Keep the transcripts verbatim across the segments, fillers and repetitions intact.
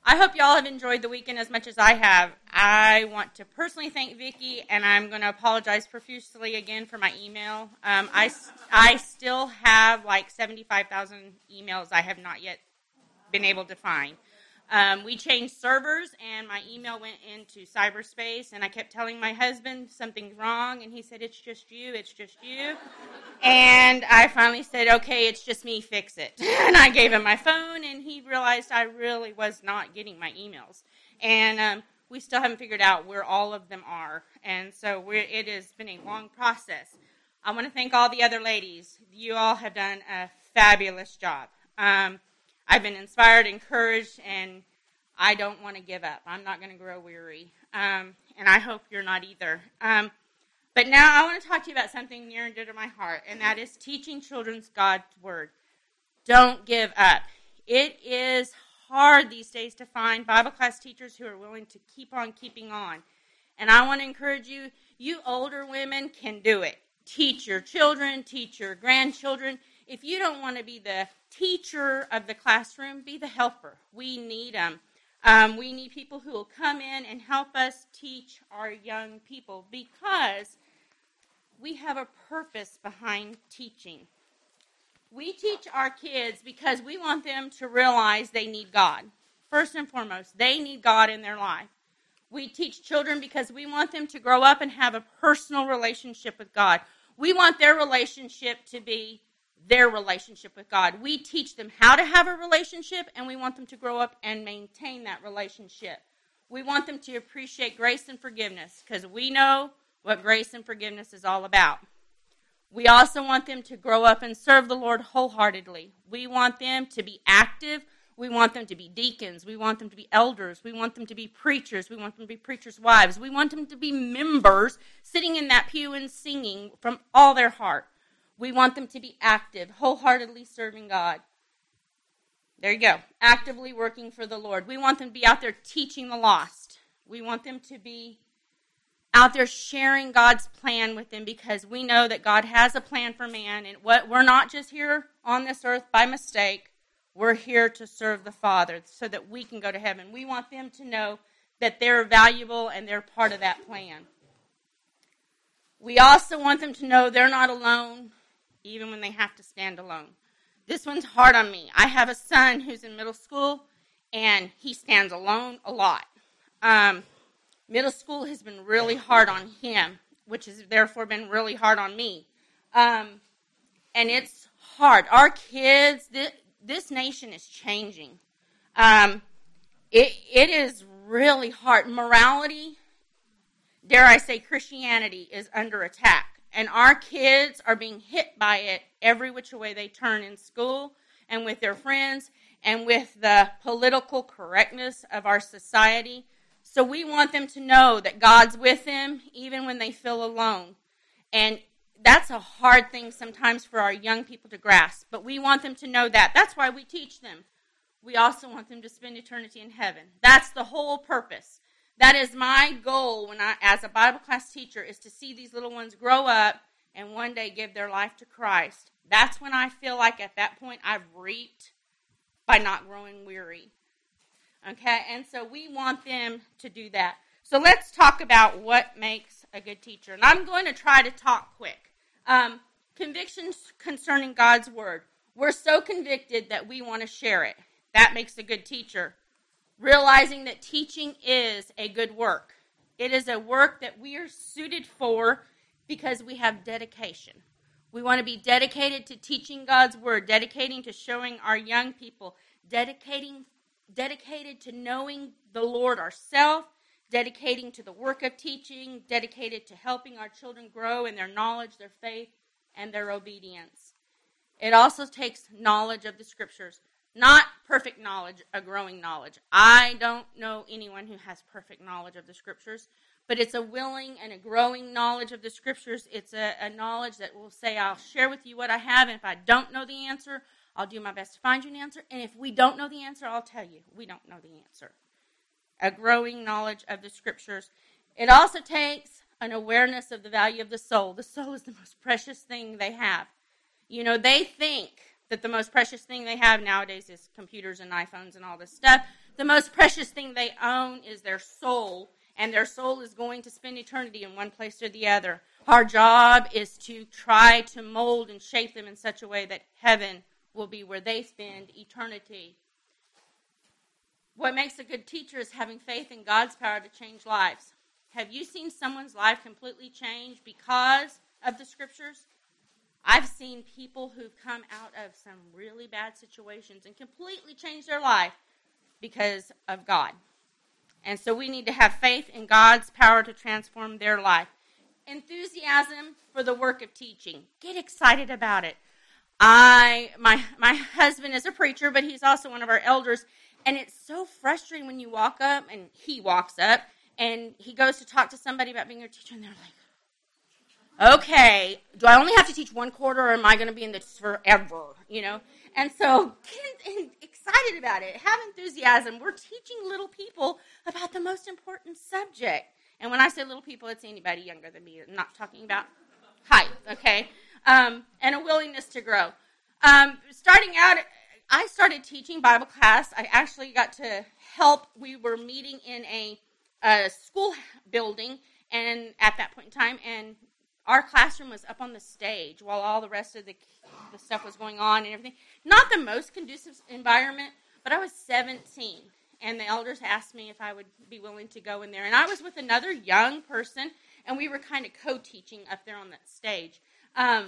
I hope y'all have enjoyed the weekend as much as I have. I want to personally thank Vicki, and I'm going to apologize profusely again for my email. Um, I, I still have like seventy-five thousand emails I have not yet been able to find. Um, we changed servers, and my email went into cyberspace, and I kept telling my husband something's wrong, and he said, it's just you, it's just you. And I finally said, okay, it's just me, fix it. And I gave him my phone, and he realized I really was not getting my emails. And um, we still haven't figured out where all of them are. And so we're, it has been a long process. I want to thank all the other ladies. You all have done a fabulous job. Um, I've been inspired, encouraged, and I don't want to give up. I'm not going to grow weary, um, and I hope you're not either. Um, but now I want to talk to you about something near and dear to my heart, and that is teaching children God's Word. Don't give up. It is hard these days to find Bible class teachers who are willing to keep on keeping on. And I want to encourage you, you older women can do it. Teach your children, teach your grandchildren. If you don't want to be the teacher of the classroom, be the helper. We need them. Um, we need people who will come in and help us teach our young people because we have a purpose behind teaching. We teach our kids because we want them to realize they need God. First and foremost, they need God in their life. We teach children because we want them to grow up and have a personal relationship with God. We want their relationship to be their relationship with God. We teach them how to have a relationship, and we want them to grow up and maintain that relationship. We want them to appreciate grace and forgiveness because we know what grace and forgiveness is all about. We also want them to grow up and serve the Lord wholeheartedly. We want them to be active. We want them to be deacons. We want them to be elders. We want them to be preachers. We want them to be preachers' wives. We want them to be members sitting in that pew and singing from all their heart. We want them to be active, wholeheartedly serving God. There you go. Actively working for the Lord. We want them to be out there teaching the lost. We want them to be out there sharing God's plan with them because we know that God has a plan for man. And what we're not just here on this earth by mistake. We're here to serve the Father so that we can go to heaven. We want them to know that they're valuable and they're part of that plan. We also want them to know they're not alone, even when they have to stand alone. This one's hard on me. I have a son who's in middle school, and he stands alone a lot. Um, middle school has been really hard on him, which has therefore been really hard on me. Um, and it's hard. Our kids, this, this nation is changing. Um, it, it is really hard. Morality, dare I say Christianity, is under attack. And our kids are being hit by it every which way they turn in school and with their friends and with the political correctness of our society. So we want them to know that God's with them even when they feel alone. And that's a hard thing sometimes for our young people to grasp. But we want them to know that. That's why we teach them. We also want them to spend eternity in heaven. That's the whole purpose. That is my goal when I, as a Bible class teacher, is to see these little ones grow up and one day give their life to Christ. That's when I feel like at that point I've reaped by not growing weary. Okay, and so we want them to do that. So let's talk about what makes a good teacher. And I'm going to try to talk quick. Um, convictions concerning God's Word. We're so convicted that we want to share it. That makes a good teacher. Realizing that teaching is a good work. It is a work that we are suited for because we have dedication. We want to be dedicated to teaching God's Word, dedicating to showing our young people, dedicating, dedicated to knowing the Lord ourselves, dedicating to the work of teaching, dedicated to helping our children grow in their knowledge, their faith, and their obedience. It also takes knowledge of the Scriptures. Not perfect knowledge, a growing knowledge. I don't know anyone who has perfect knowledge of the Scriptures, but it's a willing and a growing knowledge of the Scriptures. It's a, a knowledge that will say, I'll share with you what I have, and if I don't know the answer, I'll do my best to find you an answer, and if we don't know the answer, I'll tell you, we don't know the answer. A growing knowledge of the Scriptures. It also takes an awareness of the value of the soul. The soul is the most precious thing they have. You know, they think that the most precious thing they have nowadays is computers and iPhones and all this stuff. The most precious thing they own is their soul, and their soul is going to spend eternity in one place or the other. Our job is to try to mold and shape them in such a way that heaven will be where they spend eternity. What makes a good teacher is having faith in God's power to change lives. Have you seen someone's life completely change because of the scriptures? I've seen people who've come out of some really bad situations and completely changed their life because of God. And so we need to have faith in God's power to transform their life. Enthusiasm for the work of teaching. Get excited about it. I my my husband is a preacher, but he's also one of our elders, and it's so frustrating when you walk up, and he walks up, and he goes to talk to somebody about being a teacher, and they're like, okay, do I only have to teach one quarter, or am I going to be in this forever, you know? And so get excited about it. Have enthusiasm. We're teaching little people about the most important subject. And when I say little people, it's anybody younger than me. I'm not talking about height, okay? Um, and a willingness to grow. Um, starting out, I started teaching Bible class. I actually got to help. We were meeting in a, a school building, and at that point in time, and our classroom was up on the stage while all the rest of the, the stuff was going on and everything. Not the most conducive environment, but I was seventeen, and the elders asked me if I would be willing to go in there. And I was with another young person, and we were kind of co-teaching up there on that stage. Um,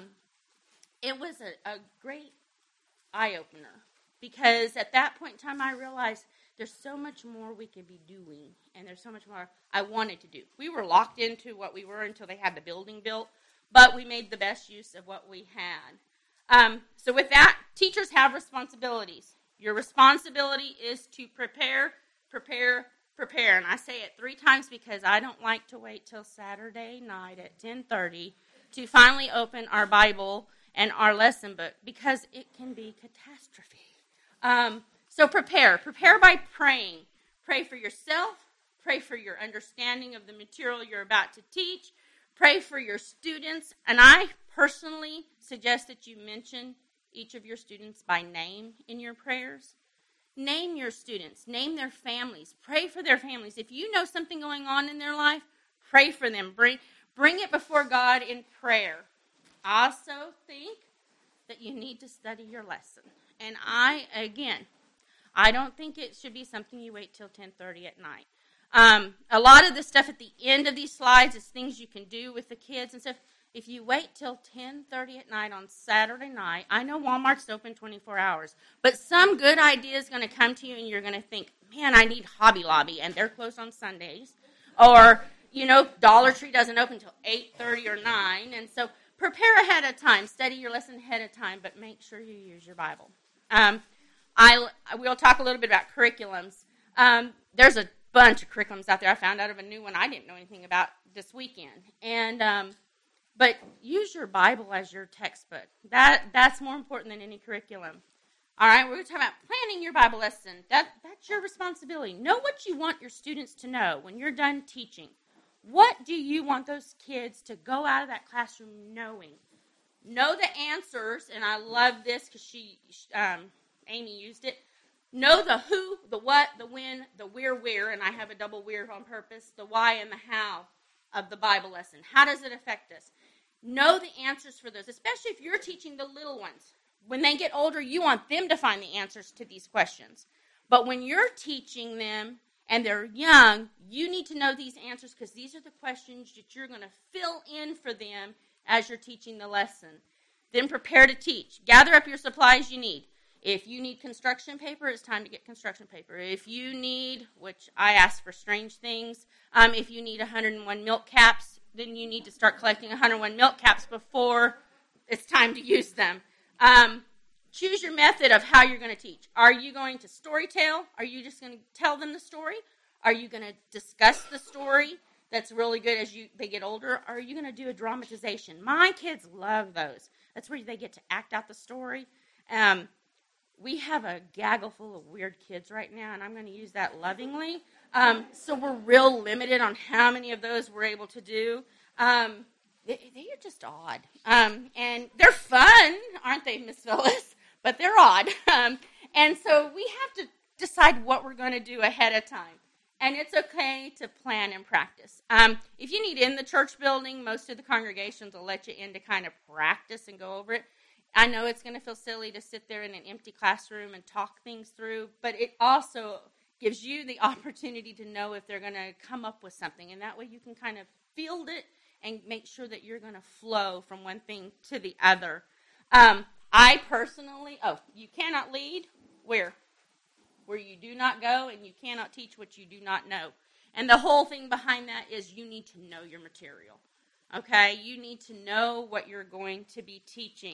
it was a, a great eye-opener, because at that point in time I realized there's so much more we could be doing, and there's so much more I wanted to do. We were locked into what we were until they had the building built, but we made the best use of what we had. Um, so with that, teachers have responsibilities. Your responsibility is to prepare, prepare, prepare. And I say it three times because I don't like to wait till Saturday night at ten thirty to finally open our Bible and our lesson book, because it can be catastrophe. Um, so prepare. Prepare by praying. Pray for yourself. Pray for your understanding of the material you're about to teach. Pray for your students. And I personally suggest that you mention each of your students by name in your prayers. Name your students. Name their families. Pray for their families. If you know something going on in their life, pray for them. Bring, bring it before God in prayer. I also think that you need to study your lesson. And I, again, I don't think it should be something you wait till ten thirty at night. Um, a lot of the stuff at the end of these slides is things you can do with the kids and stuff. If you wait till ten thirty at night on Saturday night, I know Walmart's open twenty-four hours, but some good idea is going to come to you, and you're going to think, man, I need Hobby Lobby, and they're closed on Sundays. Or, you know, Dollar Tree doesn't open until eight thirty or nine, and so prepare ahead of time. Study your lesson ahead of time, but make sure you use your Bible. Um, I we'll talk a little bit about curriculums. Um, there's a bunch of curriculums out there. I found out of a new one I didn't know anything about this weekend. And um, but use your Bible as your textbook. That that's more important than any curriculum. All right, we're going to talk about planning your Bible lesson. That that's your responsibility. Know what you want your students to know when you're done teaching. What do you want those kids to go out of that classroom knowing? Know the answers, and I love this because she, um, Amy used it. Know the who, the what, the when, the where, where, and I have a double where on purpose, the why and the how of the Bible lesson. How does it affect us? Know the answers for those, especially if you're teaching the little ones. When they get older, you want them to find the answers to these questions. But when you're teaching them and they're young, you need to know these answers, because these are the questions that you're going to fill in for them as you're teaching the lesson. Then prepare to teach. Gather up your supplies you need. If you need construction paper, it's time to get construction paper. If you need, which I ask for strange things, um, if you need one hundred one milk caps, then you need to start collecting one hundred one milk caps before it's time to use them. Um, choose your method of how you're going to teach. Are you going to storytell? Are you just going to tell them the story? Are you going to discuss the story that's really good as you they get older? Or are you going to do a dramatization? My kids love those. That's where they get to act out the story. Um, we have a gaggle full of weird kids right now, and I'm going to use that lovingly. Um, so we're real limited on how many of those we're able to do. Um, they, they are just odd. Um, and they're fun, aren't they, Miss Phyllis? But they're odd. Um, and so we have to decide what we're going to do ahead of time. And it's okay to plan and practice. Um, if you need in the church building, most of the congregations will let you in to kind of practice and go over it. I know it's going to feel silly to sit there in an empty classroom and talk things through, but it also gives you the opportunity to know if they're going to come up with something. And that way you can kind of field it and make sure that you're going to flow from one thing to the other. Um, I personally, oh, you cannot lead where? Where you do not go, and you cannot teach what you do not know. And the whole thing behind that is you need to know your material. Okay? You need to know what you're going to be teaching.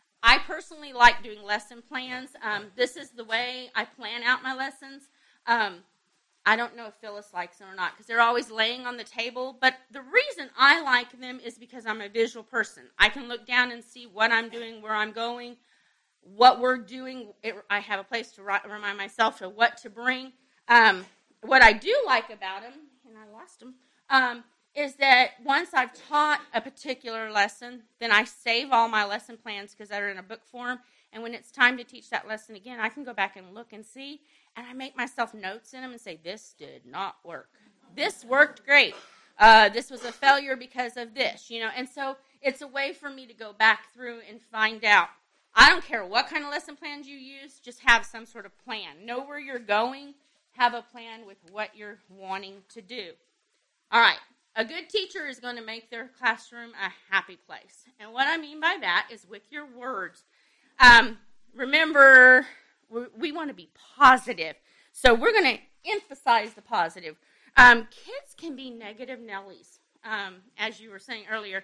I personally like doing lesson plans. Um, this is the way I plan out my lessons. Um, I don't know if Phyllis likes them or not because they're always laying on the table. But the reason I like them is because I'm a visual person. I can look down and see what I'm doing, where I'm going, what we're doing. It, I have a place to ri- remind myself of what to bring. Um, what I do like about them, and I lost them, um, is that once I've taught a particular lesson, then I save all my lesson plans because they're in a book form. And when it's time to teach that lesson again, I can go back and look and see. And I make myself notes in them and say, this did not work. This worked great. Uh, this was a failure because of this, you know. And so it's a way for me to go back through and find out. I don't care what kind of lesson plans you use. Just have some sort of plan. Know where you're going. Have a plan with what you're wanting to do. All right. A good teacher is going to make their classroom a happy place. And what I mean by that is with your words. Um, remember, we want to be positive. So we're going to emphasize the positive. Um, kids can be negative Nellies. Um, as you were saying earlier,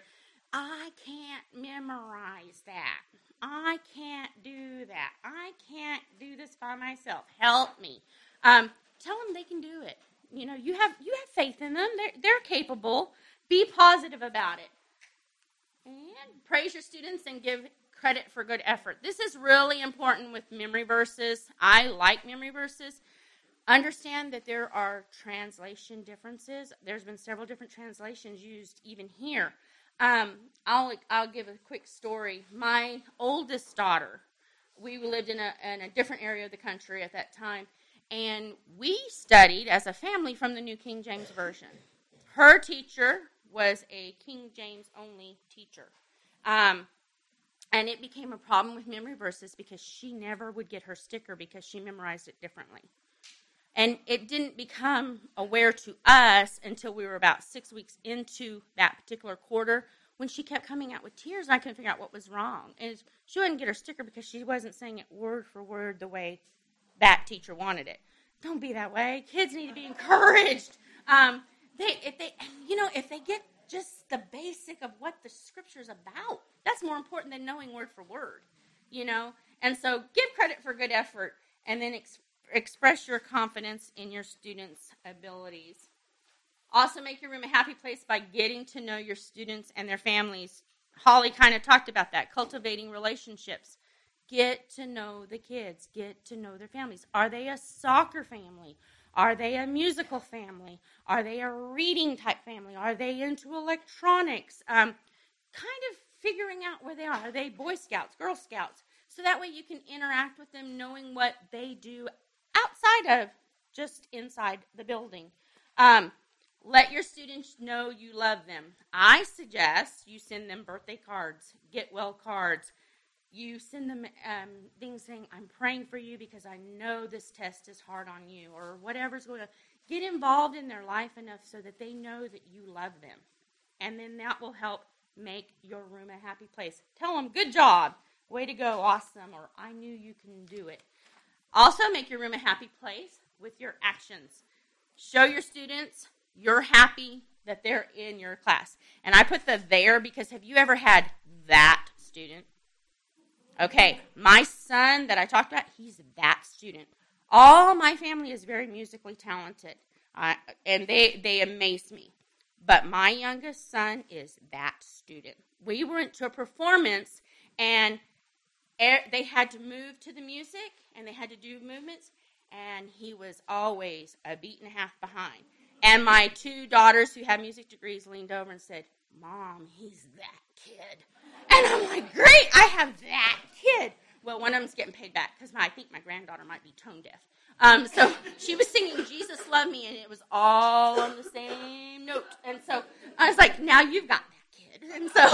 I can't memorize that. I can't do that. I can't do this by myself. Help me. Um, tell them they can do it. You know, you have you have faith in them. They're, they're capable. Be positive about it. And praise your students and give credit for good effort. This is really important with memory verses. I like memory verses. Understand that there are translation differences. There's been several different translations used even here. Um, I'll I'll give a quick story. My oldest daughter, we lived in a in a different area of the country at that time, and we studied as a family from the New King James Version. Her teacher was a King James only teacher. Um, and it became a problem with memory verses because she never would get her sticker because she memorized it differently. And it didn't become aware to us until we were about six weeks into that particular quarter when she kept coming out with tears and I couldn't figure out what was wrong. And she wouldn't get her sticker because she wasn't saying it word for word the way that teacher wanted it. Don't be that way. Kids need to be encouraged. Um, they, if they, you know, if they get just the basic of what the scripture is about, that's more important than knowing word for word, you know. And so give credit for good effort and then ex- express your confidence in your students' abilities. Also make your room a happy place by getting to know your students and their families. Holly kind of talked about that, cultivating relationships. Get to know the kids. Get to know their families. Are they a soccer family? Are they a musical family? Are they a reading type family? Are they into electronics? Um, kind of figuring out where they are. Are they Boy Scouts, Girl Scouts? So that way you can interact with them knowing what they do outside of just inside the building. Um, let your students know you love them. I suggest you send them birthday cards, get well cards. You send them um, things saying, I'm praying for you because I know this test is hard on you, or whatever's going on. Get involved in their life enough so that they know that you love them. And then that will help make your room a happy place. Tell them, good job, way to go, awesome, or I knew you can do it. Also, make your room a happy place with your actions. Show your students you're happy that they're in your class. And I put the there because have you ever had that student? Okay, my son that I talked about, he's that student. All my family is very musically talented, uh, and they, they amaze me. But my youngest son is that student. We went to a performance, and they had to move to the music, and they had to do movements, and he was always a beat and a half behind. And my two daughters who have music degrees leaned over and said, Mom, he's that kid. And I'm like, great, I have that kid. Well, one of them's getting paid back because I think my granddaughter might be tone deaf. Um, so she was singing Jesus Love Me, and it was all on the same note. And so I was like, now you've got that kid. And so,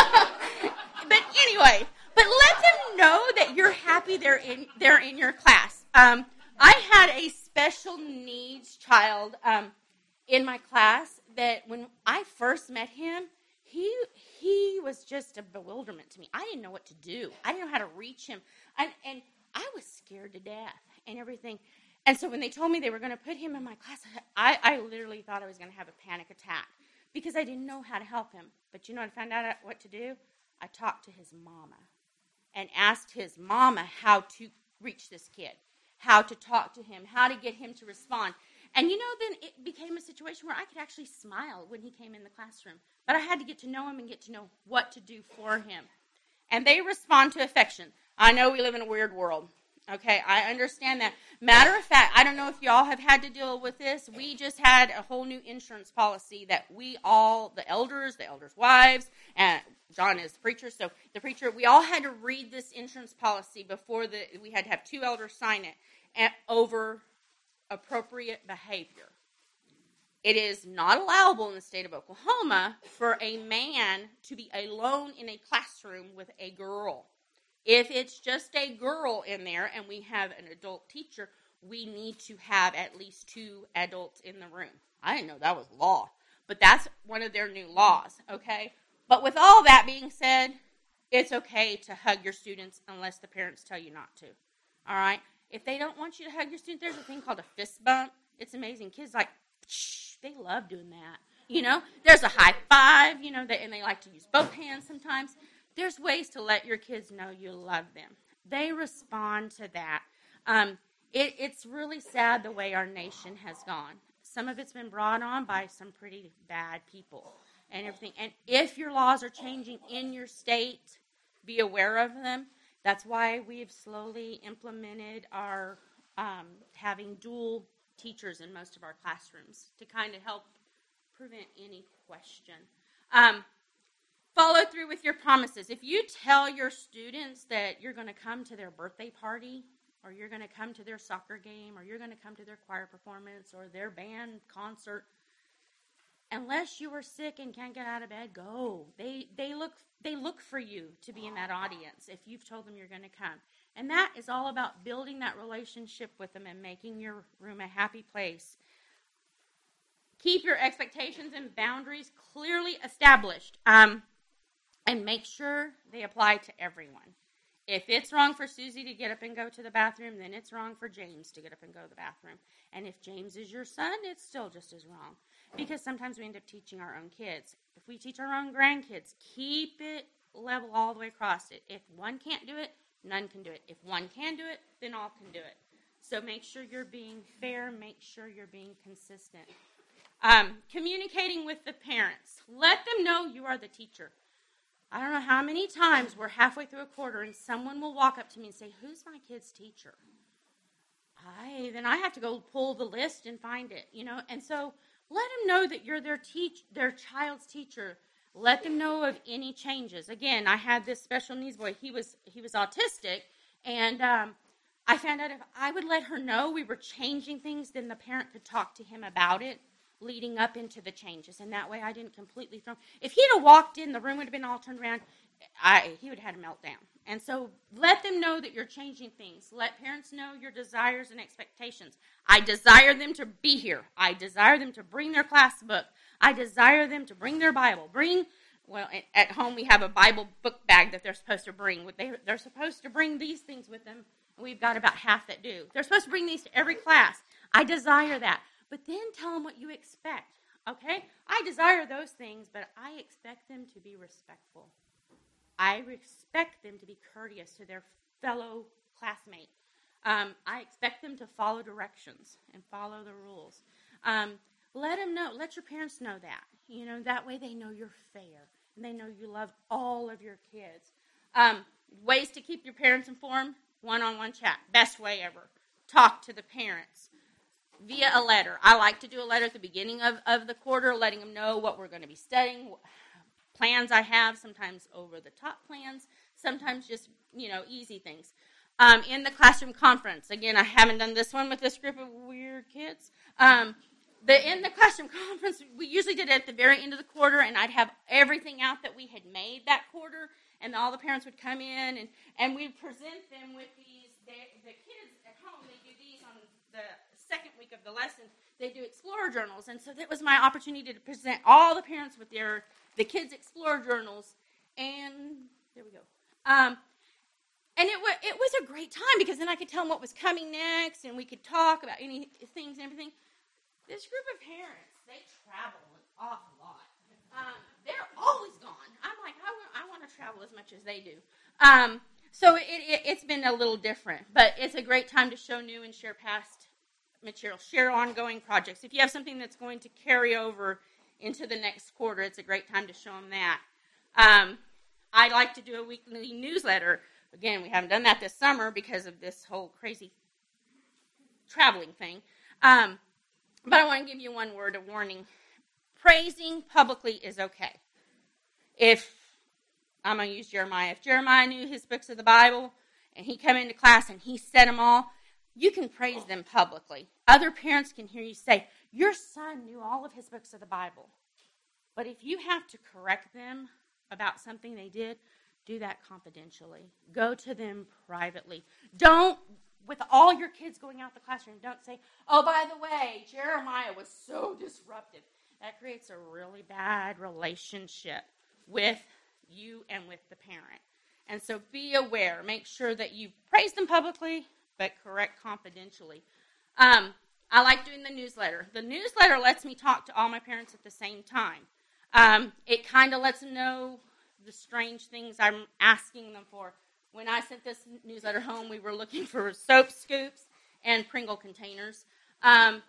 but anyway, but let them know that you're happy they're in, they're in your class. Um, I had a special needs child um, in my class that when I first met him, he he was just a bewilderment to me. I didn't know what to do. I didn't know how to reach him. And, and I was scared to death and everything. And so when they told me they were going to put him in my class, I, I literally thought I was going to have a panic attack because I didn't know how to help him. But you know what I found out what to do? I talked to his mama and asked his mama how to reach this kid, how to talk to him, how to get him to respond. And you know, then it became a situation where I could actually smile when he came in the classroom. But I had to get to know him and get to know what to do for him. And they respond to affection. I know we live in a weird world. Okay, I understand that. Matter of fact, I don't know if y'all have had to deal with this. We just had a whole new insurance policy that we all, the elders, the elders' wives, and John is the preacher, so the preacher, we all had to read this insurance policy before the, we had to have two elders sign it and over appropriate behavior. It is not allowable in the state of Oklahoma for a man to be alone in a classroom with a girl. If it's just a girl in there and we have an adult teacher, we need to have at least two adults in the room. I didn't know that was law, but that's one of their new laws, okay? But with all that being said, it's okay to hug your students unless the parents tell you not to, all right? If they don't want you to hug your student, there's a thing called a fist bump. It's amazing. Kids like, shh, they love doing that, you know? There's a high five, you know, and they like to use both hands sometimes. There's ways to let your kids know you love them. They respond to that. Um, it, it's really sad the way our nation has gone. Some of it's been brought on by some pretty bad people and everything. And if your laws are changing in your state, be aware of them. That's why we've slowly implemented our um, having dual teachers in most of our classrooms to kind of help prevent any question. Um, Follow through with your promises. If you tell your students that you're going to come to their birthday party, or you're going to come to their soccer game, or you're going to come to their choir performance, or their band concert, unless you are sick and can't get out of bed, go. They they look they look for you to be in that audience if you've told them you're going to come. And that is all about building that relationship with them and making your room a happy place. Keep your expectations and boundaries clearly established. Um, And make sure they apply to everyone. If it's wrong for Susie to get up and go to the bathroom, then it's wrong for James to get up and go to the bathroom. And if James is your son, it's still just as wrong. Because sometimes we end up teaching our own kids. If we teach our own grandkids, keep it level all the way across it. If one can't do it, none can do it. If one can do it, then all can do it. So make sure you're being fair. Make sure you're being consistent. Um, communicating with the parents. Let them know you are the teacher. I don't know how many times we're halfway through a quarter and someone will walk up to me and say, who's my kid's teacher? I Then I have to go pull the list and find it, you know. And so let them know that you're their teach their child's teacher. Let them know of any changes. Again, I had this special needs boy. He was he was autistic, and um, I found out if I would let her know we were changing things, then the parent could talk to him about it leading up into the changes, and that way I didn't completely throw. If he'd have walked in, the room would have been all turned around. I he would have had a meltdown. And so let them know that you're changing things. Let parents know your desires and expectations. I desire them to be here. I desire them to bring their class book. I desire them to bring their Bible. Bring, well, at home we have a Bible book bag that they're supposed to bring. They, they're supposed to bring these things with them, and we've got about half that do. They're supposed to bring these to every class. I desire that. But then tell them what you expect, okay? I desire those things, but I expect them to be respectful. I expect them to be courteous to their fellow classmate. Um, I expect them to follow directions and follow the rules. Um, let them know, let your parents know that. You know, that way they know you're fair and they know you love all of your kids. Um, ways to keep your parents informed, one-on-one chat, best way ever. Talk to the parents via a letter. I like to do a letter at the beginning of, of the quarter, letting them know what we're going to be studying, plans I have, sometimes over-the-top plans, sometimes just, you know, easy things. Um, in the classroom conference, again, I haven't done this one with this group of weird kids. Um, the in the classroom conference, we usually did it at the very end of the quarter, and I'd have everything out that we had made that quarter, and all the parents would come in, and, and we'd present them with these. They, the kids at home, they do these on the second week of the lesson. They do Explorer journals, and so that was my opportunity to present all the parents with their the kids' Explorer journals, and there we go. Um, And it was it was a great time because then I could tell them what was coming next, and we could talk about any things and everything. This group of parents, they travel an awful lot. Um, they're always gone. I'm like, I want, I want to travel as much as they do. Um, so it, it, it's been a little different, but it's a great time to show new and share past material, share ongoing projects. If you have something that's going to carry over into the next quarter, it's a great time to show them that. Um, I like to do a weekly newsletter. Again, we haven't done that this summer because of this whole crazy traveling thing. Um, but I want to give you one word of warning. Praising publicly is okay. If, I'm going to use Jeremiah. If Jeremiah knew his books of the Bible and he come into class and he said them all, you can praise them publicly. Other parents can hear you say, your son knew all of his books of the Bible. But if you have to correct them about something they did, do that confidentially. Go to them privately. Don't, with all your kids going out the classroom, don't say, oh, by the way, Jeremiah was so disruptive. That creates a really bad relationship with you and with the parent. And so be aware. Make sure that you praise them publicly, but correct confidentially. Um, I like doing the newsletter. The newsletter lets me talk to all my parents at the same time. Um, it kind of lets them know the strange things I'm asking them for. When I sent this newsletter home, we were looking for soap scoops and Pringle containers. Um,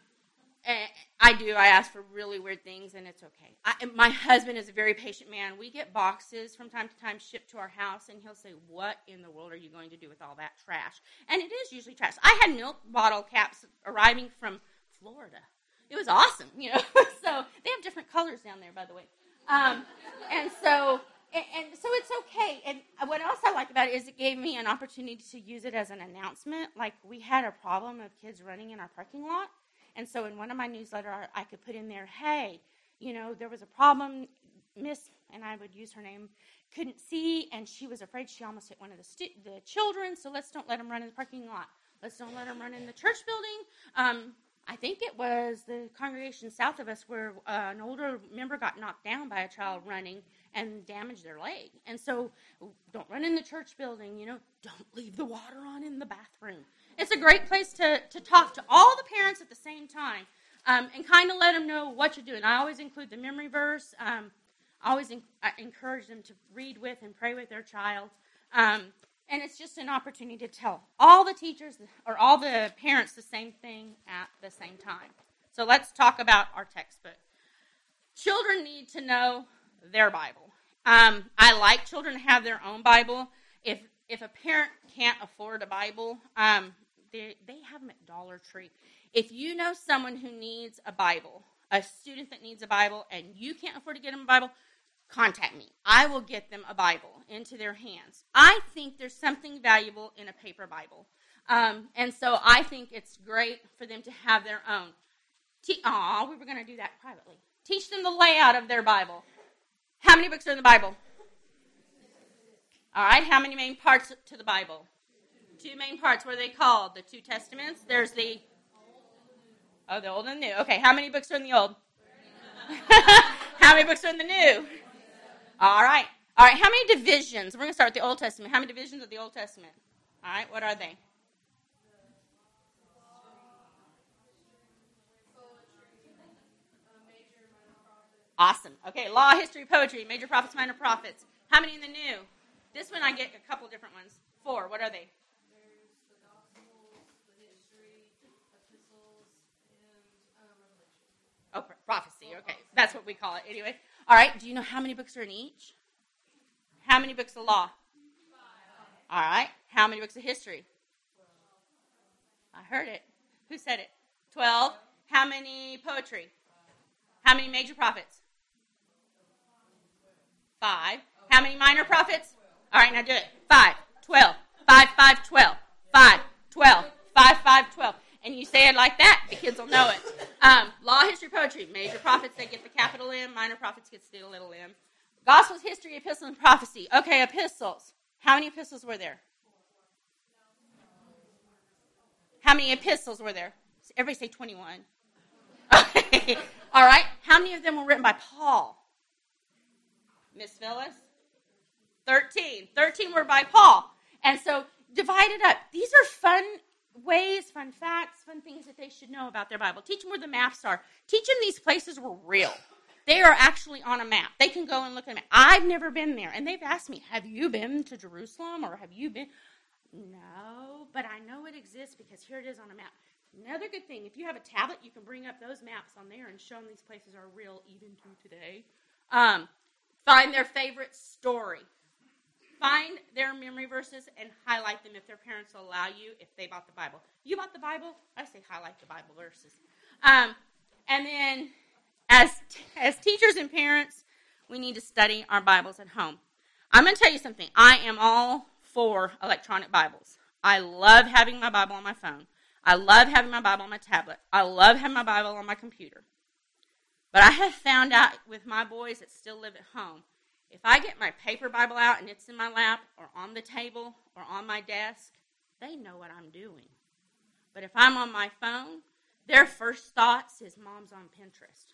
I do. I ask for really weird things, and it's okay. I, my husband is a very patient man. We get boxes from time to time shipped to our house, and he'll say, what in the world are you going to do with all that trash? And it is usually trash. I had milk bottle caps arriving from Florida. It was awesome, you know. So they have different colors down there, by the way. Um, and so... And, and so it's okay. And what else I like about it is it gave me an opportunity to use it as an announcement. Like, we had a problem of kids running in our parking lot. And so in one of my newsletters, I could put in there, hey, you know, there was a problem. Miss, and I would use her name, couldn't see, and she was afraid she almost hit one of the, stu- the children, so let's don't let them run in the parking lot. Let's don't let them run in the church building. Um, I think it was the congregation south of us where uh, an older member got knocked down by a child running and damaged their leg. And so don't run in the church building, you know, don't leave the water on in the bathroom. It's a great place to, to talk to all the parents at the same time um, and kind of let them know what you're doing. I always include the memory verse. Um, I always en- I encourage them to read with and pray with their child. Um, and it's just an opportunity to tell all the teachers or all the parents the same thing at the same time. So let's talk about our textbook. Children need to know their Bible. Um, I like children to have their own Bible. If if a parent can't afford a Bible, um, they, they have them at Dollar Tree. If you know someone who needs a Bible, a student that needs a Bible, and you can't afford to get them a Bible, contact me. I will get them a Bible into their hands. I think there's something valuable in a paper Bible. Um, and so I think it's great for them to have their own. Te- Aw, we were going to do that privately. Teach them the layout of their Bible. How many books are in the Bible? All right, how many main parts to the Bible? Two main parts. What are they called? The two Testaments? There's the... Oh, the Old and the New. Okay, how many books are in the Old? How many books are in the New? All right. All right, how many divisions? We're going to start with the Old Testament. How many divisions of the Old Testament? All right, what are they? Awesome. Okay, law, history, poetry, major prophets, minor prophets. How many in the New? This one I get a couple different ones. Four. What are they? There's the Gospels, the history, epistles, and um, Revelation. Oh, prophecy. Okay, that's what we call it. Anyway. All right, do you know how many books are in each? How many books of law? Five. All right. How many books of history? I heard it. Who said it? Twelve. How many poetry? How many major prophets? Five. How many minor prophets? All right, now do it. Five. Twelve. Five, five, twelve. five, twelve, five, five, twelve. And you say it like that, the kids will know it. Um, law, history, poetry. Major prophets, they get the capital M. Minor prophets get the little m. Gospels, history, epistles, and prophecy. Okay, epistles. How many epistles were there? How many epistles were there? Everybody say twenty-one. Okay. All right. How many of them were written by Paul? Miss Phyllis? thirteen. thirteen were by Paul. And so divide it up. These are fun ways, fun facts, fun things that they should know about their Bible. Teach them where the maps are. Teach them these places were real. They are actually on a map. They can go and look at a map. I've never been there. And they've asked me, have you been to Jerusalem or have you been? No, but I know it exists because here it is on a map. Another good thing, if you have a tablet, you can bring up those maps on there and show them these places are real even to today. Um, find their favorite story. Find their memory verses and highlight them if their parents will allow you, if they bought the Bible. You bought the Bible? I say highlight the Bible verses. Um, and then as, as teachers and parents, we need to study our Bibles at home. I'm going to tell you something. I am all for electronic Bibles. I love having my Bible on my phone. I love having my Bible on my tablet. I love having my Bible on my computer. But I have found out with my boys that still live at home, if I get my paper Bible out and it's in my lap or on the table or on my desk, they know what I'm doing. But if I'm on my phone, their first thoughts is, Mom's on Pinterest.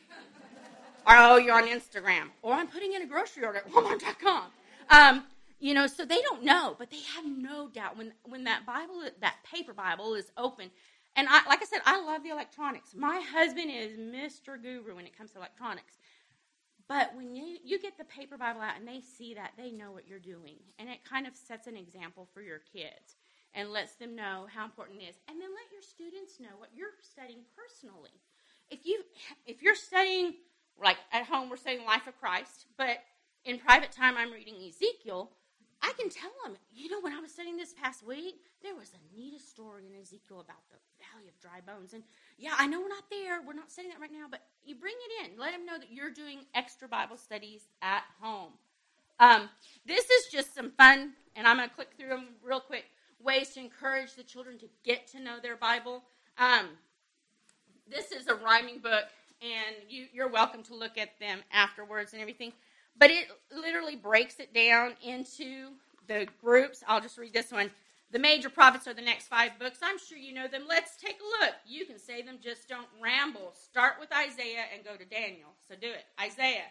Or, oh, you're on Instagram. Or I'm putting in a grocery order at Walmart dot com. Um, you know, so they don't know, but they have no doubt when when that Bible, that paper Bible is open. And I, like I said, I love the electronics. My husband is Mister Guru when it comes to electronics. But when you, you get the paper Bible out and they see that, they know what you're doing. And it kind of sets an example for your kids and lets them know how important it is. And then let your students know what you're studying personally. If, you, if you're studying, like at home we're studying Life of Christ, but in private time I'm reading Ezekiel, I can tell them, you know, when I was studying this past week, there was the neatest story in Ezekiel about the valley of dry bones. And yeah, I know we're not there. We're not studying that right now, but you bring it in. Let them know that you're doing extra Bible studies at home. Um, this is just some fun, and I'm going to click through them real quick, ways to encourage the children to get to know their Bible. Um, this is a rhyming book, and you, you're welcome to look at them afterwards and everything. But it literally breaks it down into the groups. I'll just read this one. The major prophets are the next five books. I'm sure you know them. Let's take a look. You can say them, just don't ramble. Start with Isaiah and go to Daniel. So do it. Isaiah.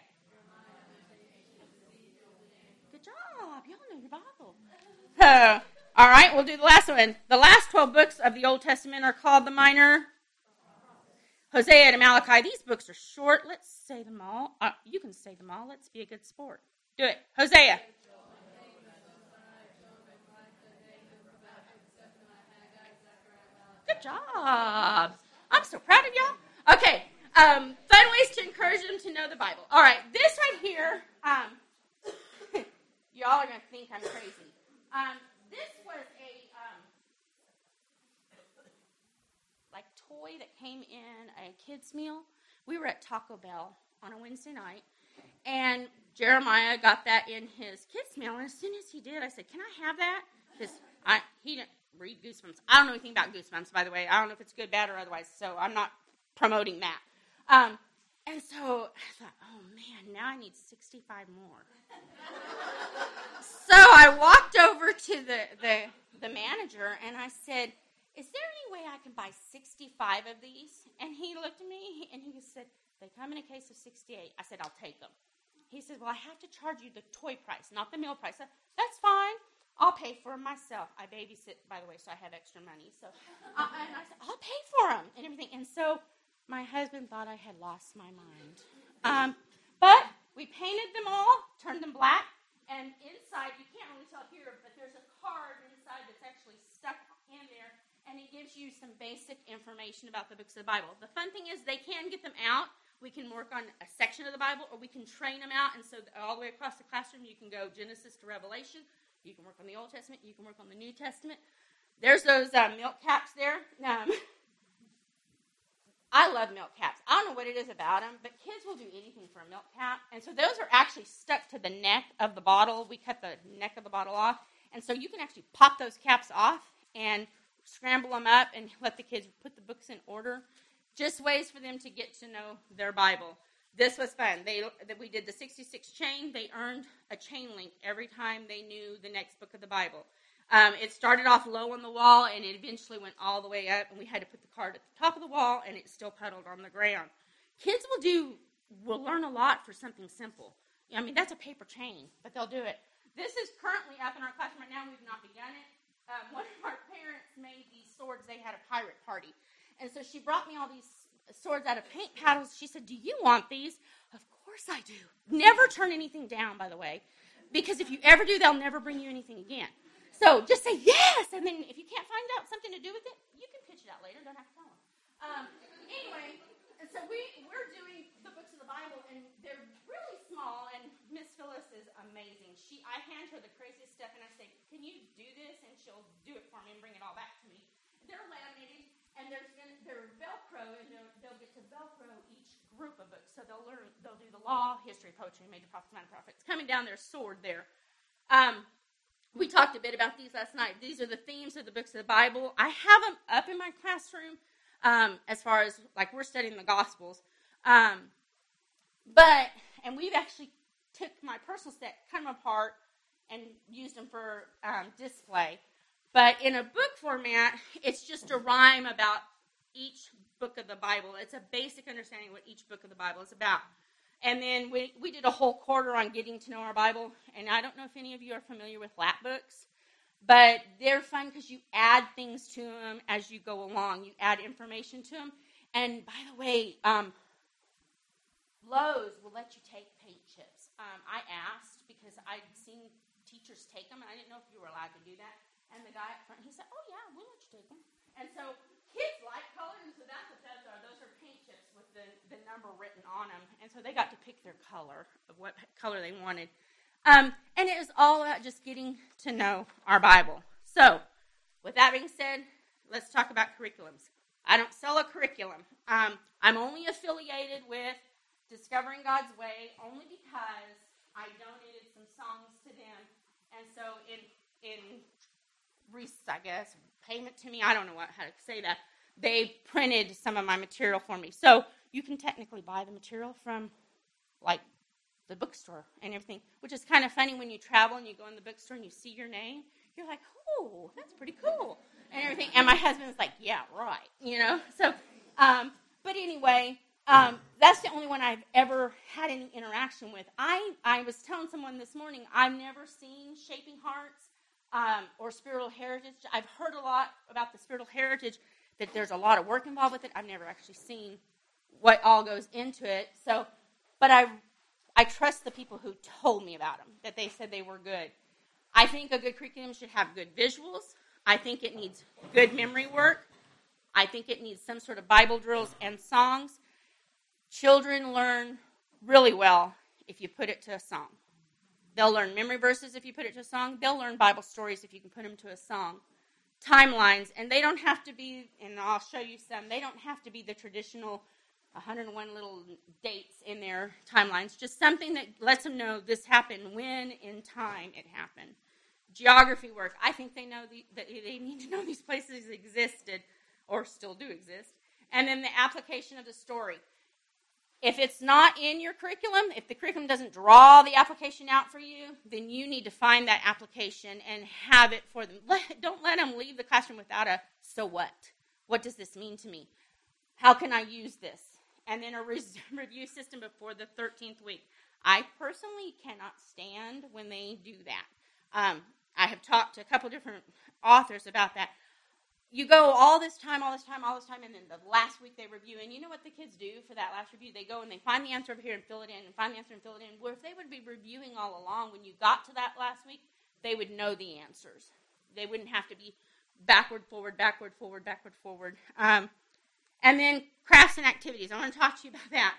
Good job. Y'all know your Bible. Uh, all right, we'll do the last one. The last twelve books of the Old Testament are called the minor. Hosea to Malachi. These books are short. Let's say them all. Uh, you can say them all. Let's be a good sport. Do it. Hosea. Good job. I'm so proud of y'all. Okay. Um, fun ways to encourage them to know the Bible. All right. This right here, um, y'all are going to think I'm crazy. Um, this was a um, like toy that came in a kid's meal. We were at Taco Bell on a Wednesday night, and Jeremiah got that in his kid's meal. And as soon as he did, I said, "Can I have that?" Because I he didn't read Goosebumps. I don't know anything about Goosebumps, by the way. I don't know if it's good, bad, or otherwise. So I'm not promoting that. Um, and so I thought, oh man, now I need sixty-five more. So I walked over to the, the the manager and I said, "Is there any way I can buy sixty-five of these?" And he looked at me and he said, "They come in a case of sixty-eight. I said, "I'll take them." He said, "Well, I have to charge you the toy price, not the meal price." I said, "That's fine. I'll pay for them myself." I babysit, by the way, so I have extra money. So, uh, and I said, "I'll pay for them," and everything. And so my husband thought I had lost my mind. Um, but we painted them all, turned them black, and inside, you can't really tell here, but there's a card inside that's actually stuck in there, and it gives you some basic information about the books of the Bible. The fun thing is they can get them out. We can work on a section of the Bible, or we can train them out, and so all the way across the classroom, you can go Genesis to Revelation. You can work on the Old Testament. You can work on the New Testament. There's those uh, milk caps there. Um, I love milk caps. I don't know what it is about them, but kids will do anything for a milk cap. And so those are actually stuck to the neck of the bottle. We cut the neck of the bottle off. And so you can actually pop those caps off, and scramble them up and let the kids put the books in order. Just ways for them to get to know their Bible. This was fun. They we did the sixty-six chain. They earned a chain link every time they knew the next book of the Bible. Um, it started off low on the wall, and it eventually went all the way up, and we had to put the card at the top of the wall, and it still puddled on the ground. Kids will do will learn a lot for something simple. I mean, that's a paper chain, but they'll do it. This is currently up in our classroom right now. We've not begun it. Um, one of our parents made these swords. They had a pirate party. And so she brought me all these swords out of paint paddles. She said, do you want these? Of course I do. Never turn anything down, by the way, because if you ever do, they'll never bring you anything again. So just say yes, and then if you can't find out something to do with it, you can pitch it out later. Don't have to tell them. Um, anyway, and so we, we're doing the books of the Bible, and they're really small, and Miss Phyllis is amazing. She, I hand her the craziest stuff, and I say, can you do this? And she'll do it for me and bring it all back to me. They're laminated, and there's gonna, they're Velcro, and they'll get to Velcro each group of books. So they'll learn, they'll do the law, history, poetry, major prophets, minor prophets. Coming down their sword there. Um, we talked a bit about these last night. These are the themes of the books of the Bible. I have them up in my classroom um, as far as, like, we're studying the Gospels. Um, but, and we've actually took my personal set, cut them apart, and used them for um, display. But in a book format, it's just a rhyme about each book of the Bible. It's a basic understanding of what each book of the Bible is about. And then we, we did a whole quarter on getting to know our Bible. And I don't know if any of you are familiar with lap books, but they're fun because you add things to them as you go along. You add information to them. And by the way, um, Lowe's will let you take paint chips. Um, I asked because I'd seen teachers take them, and I didn't know if you were allowed to do that. And the guy up front, he said, oh, yeah, we'll let you take them. And so kids like color, and so that's what those are. Those are paint chips with the, the number written on them. And so they got to pick their color, of what color they wanted. Um, and it was all about just getting to know our Bible. So with that being said, let's talk about curriculums. I don't sell a curriculum. Um, I'm only affiliated with Discovering God's Way only because I donated some songs to them. And so in in I guess, payment to me, I don't know what how to say that. They printed some of my material for me. So you can technically buy the material from, like, the bookstore and everything, which is kind of funny when you travel and you go in the bookstore and you see your name. You're like, oh, that's pretty cool, and everything. And my husband's like, yeah, right, you know. So, um, but anyway, um, that's the only one I've ever had any interaction with. I, I was telling someone this morning, I've never seen Shaping Hearts. Um, or spiritual heritage. I've heard a lot about the spiritual heritage, that there's a lot of work involved with it. I've never actually seen what all goes into it. So, but I, I trust the people who told me about them, that they said they were good. I think a good curriculum should have good visuals. I think it needs good memory work. I think it needs some sort of Bible drills and songs. Children learn really well if you put it to a song. They'll learn memory verses if you put it to a song. They'll learn Bible stories if you can put them to a song. Timelines, and they don't have to be, and I'll show you some, they don't have to be the traditional one hundred one little dates in their timelines. Just something that lets them know this happened when in time it happened. Geography work. I think they know the, that they need to know these places existed or still do exist. And then the application of the story. If it's not in your curriculum, if the curriculum doesn't draw the application out for you, then you need to find that application and have it for them. Let, don't let them leave the classroom without a, so what? What does this mean to me? How can I use this? And then a res- review system before the thirteenth week. I personally cannot stand when they do that. Um, I have talked to a couple different authors about that. You go all this time, all this time, all this time, and then the last week they review. And you know what the kids do for that last review? They go and they find the answer over here and fill it in, and find the answer and fill it in. Where if they would be reviewing all along, when you got to that last week, they would know the answers. They wouldn't have to be backward, forward, backward, forward, backward, forward. Um, and then crafts and activities. I want to talk to you about that.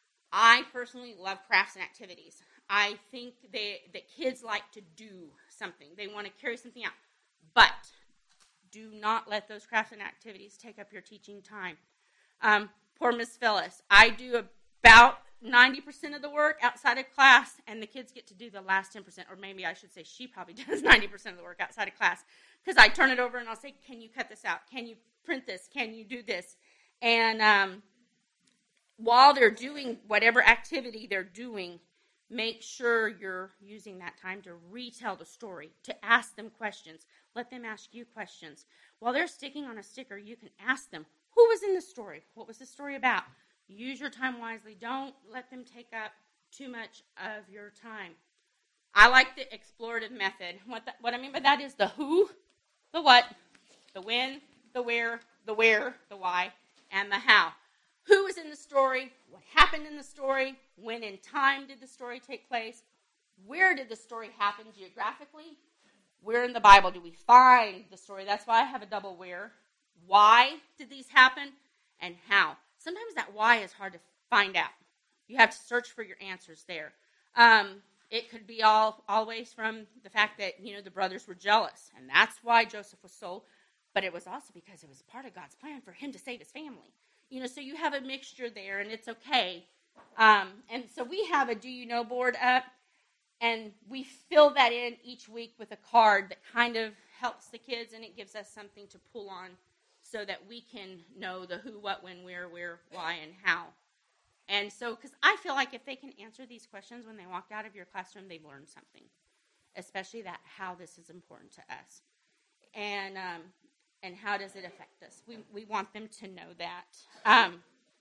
I personally love crafts and activities. I think they, that kids like to do something. They want to carry something out. But do not let those crafts and activities take up your teaching time. Um, poor Miss Phyllis. I do about ninety percent of the work outside of class, and the kids get to do the last ten percent, or maybe I should say she probably does ninety percent of the work outside of class, because I turn it over and I'll say, can you cut this out? Can you print this? Can you do this? And um, while they're doing whatever activity they're doing, make sure you're using that time to retell the story, to ask them questions. Let them ask you questions. While they're sticking on a sticker, you can ask them, who was in the story? What was the story about? Use your time wisely. Don't let them take up too much of your time. I like the explorative method. What, the, what I mean by that is the who, the what, the when, the where, the where, the why, and the how. Who was in the story? What happened in the story? When in time did the story take place? Where did the story happen geographically? Where in the Bible do we find the story? That's why I have a double where. Why did these happen? And how? Sometimes that why is hard to find out. You have to search for your answers there. Um, it could be all always from the fact that, you know, the brothers were jealous, and that's why Joseph was sold, but it was also because it was part of God's plan for him to save his family. You know, so you have a mixture there, and it's okay. Um, and so we have a Do You Know board up, and we fill that in each week with a card that kind of helps the kids, and it gives us something to pull on so that we can know the who, what, when, where, where, why, and how. And so, because I feel like if they can answer these questions when they walk out of your classroom, they've learned something, especially that how this is important to us. And um, and how does it affect us? We we want them to know that. Um,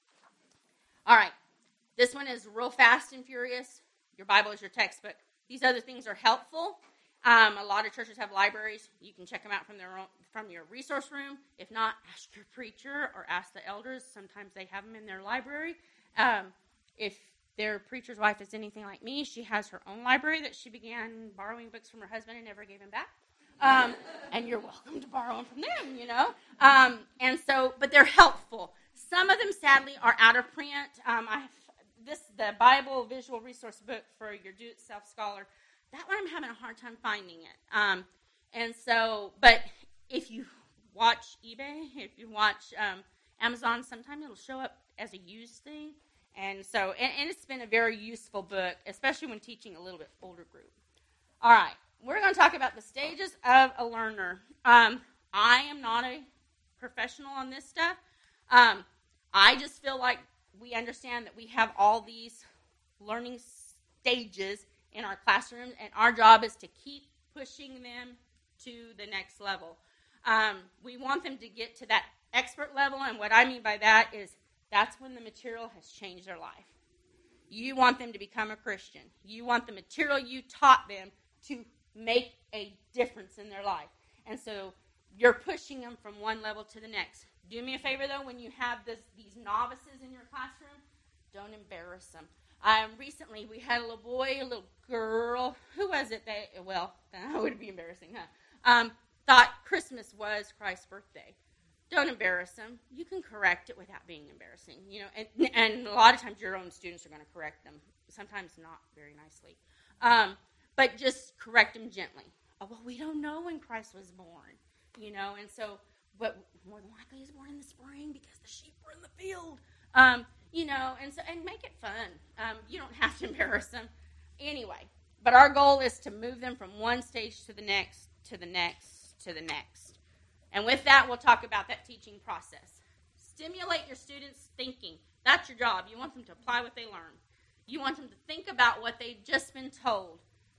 all right. This one is real fast and furious. Your Bible is your textbook. These other things are helpful. Um, a lot of churches have libraries. You can check them out from their own, from your resource room. If not, ask your preacher or ask the elders. Sometimes they have them in their library. Um, if their preacher's wife is anything like me, she has her own library that she began borrowing books from her husband and never gave him back. Um, and you're welcome to borrow them from them, you know. Um, and so, but they're helpful. Some of them, sadly, are out of print. Um, I have this the Bible Visual Resource Book for your Do-It-Self Scholar. That one I'm having a hard time finding it. Um, and so, but if you watch eBay, if you watch um, Amazon, sometimes it'll show up as a used thing. And so, and, and it's been a very useful book, especially when teaching a little bit older group. All right, we're going to talk about the stages of a learner. Um, I am not a professional on this stuff. Um, I just feel like we understand that we have all these learning stages in our classrooms, and our job is to keep pushing them to the next level. Um, we want them to get to that expert level, and what I mean by that is that's when the material has changed their life. You want them to become a Christian. You want the material you taught them to make a difference in their life. And so you're pushing them from one level to the next. Do me a favor, though, when you have this, these novices in your classroom, don't embarrass them. Um, recently, we had a little boy, a little girl. Who was it that, well, that would be embarrassing, huh? Um, thought Christmas was Christ's birthday. Don't embarrass them. You can correct it without being embarrassing. You know, and, and a lot of times your own students are going to correct them, sometimes not very nicely. Um, but just correct them gently. Oh, well, we don't know when Christ was born, you know, and so, but more than likely he's born in the spring because the sheep were in the field. Um, you know, and so and make it fun. Um, you don't have to embarrass them. Anyway, but our goal is to move them from one stage to the next, to the next, to the next. And with that, we'll talk about that teaching process. Stimulate your students' thinking. That's your job. You want them to apply what they learn. You want them to think about what they've just been told.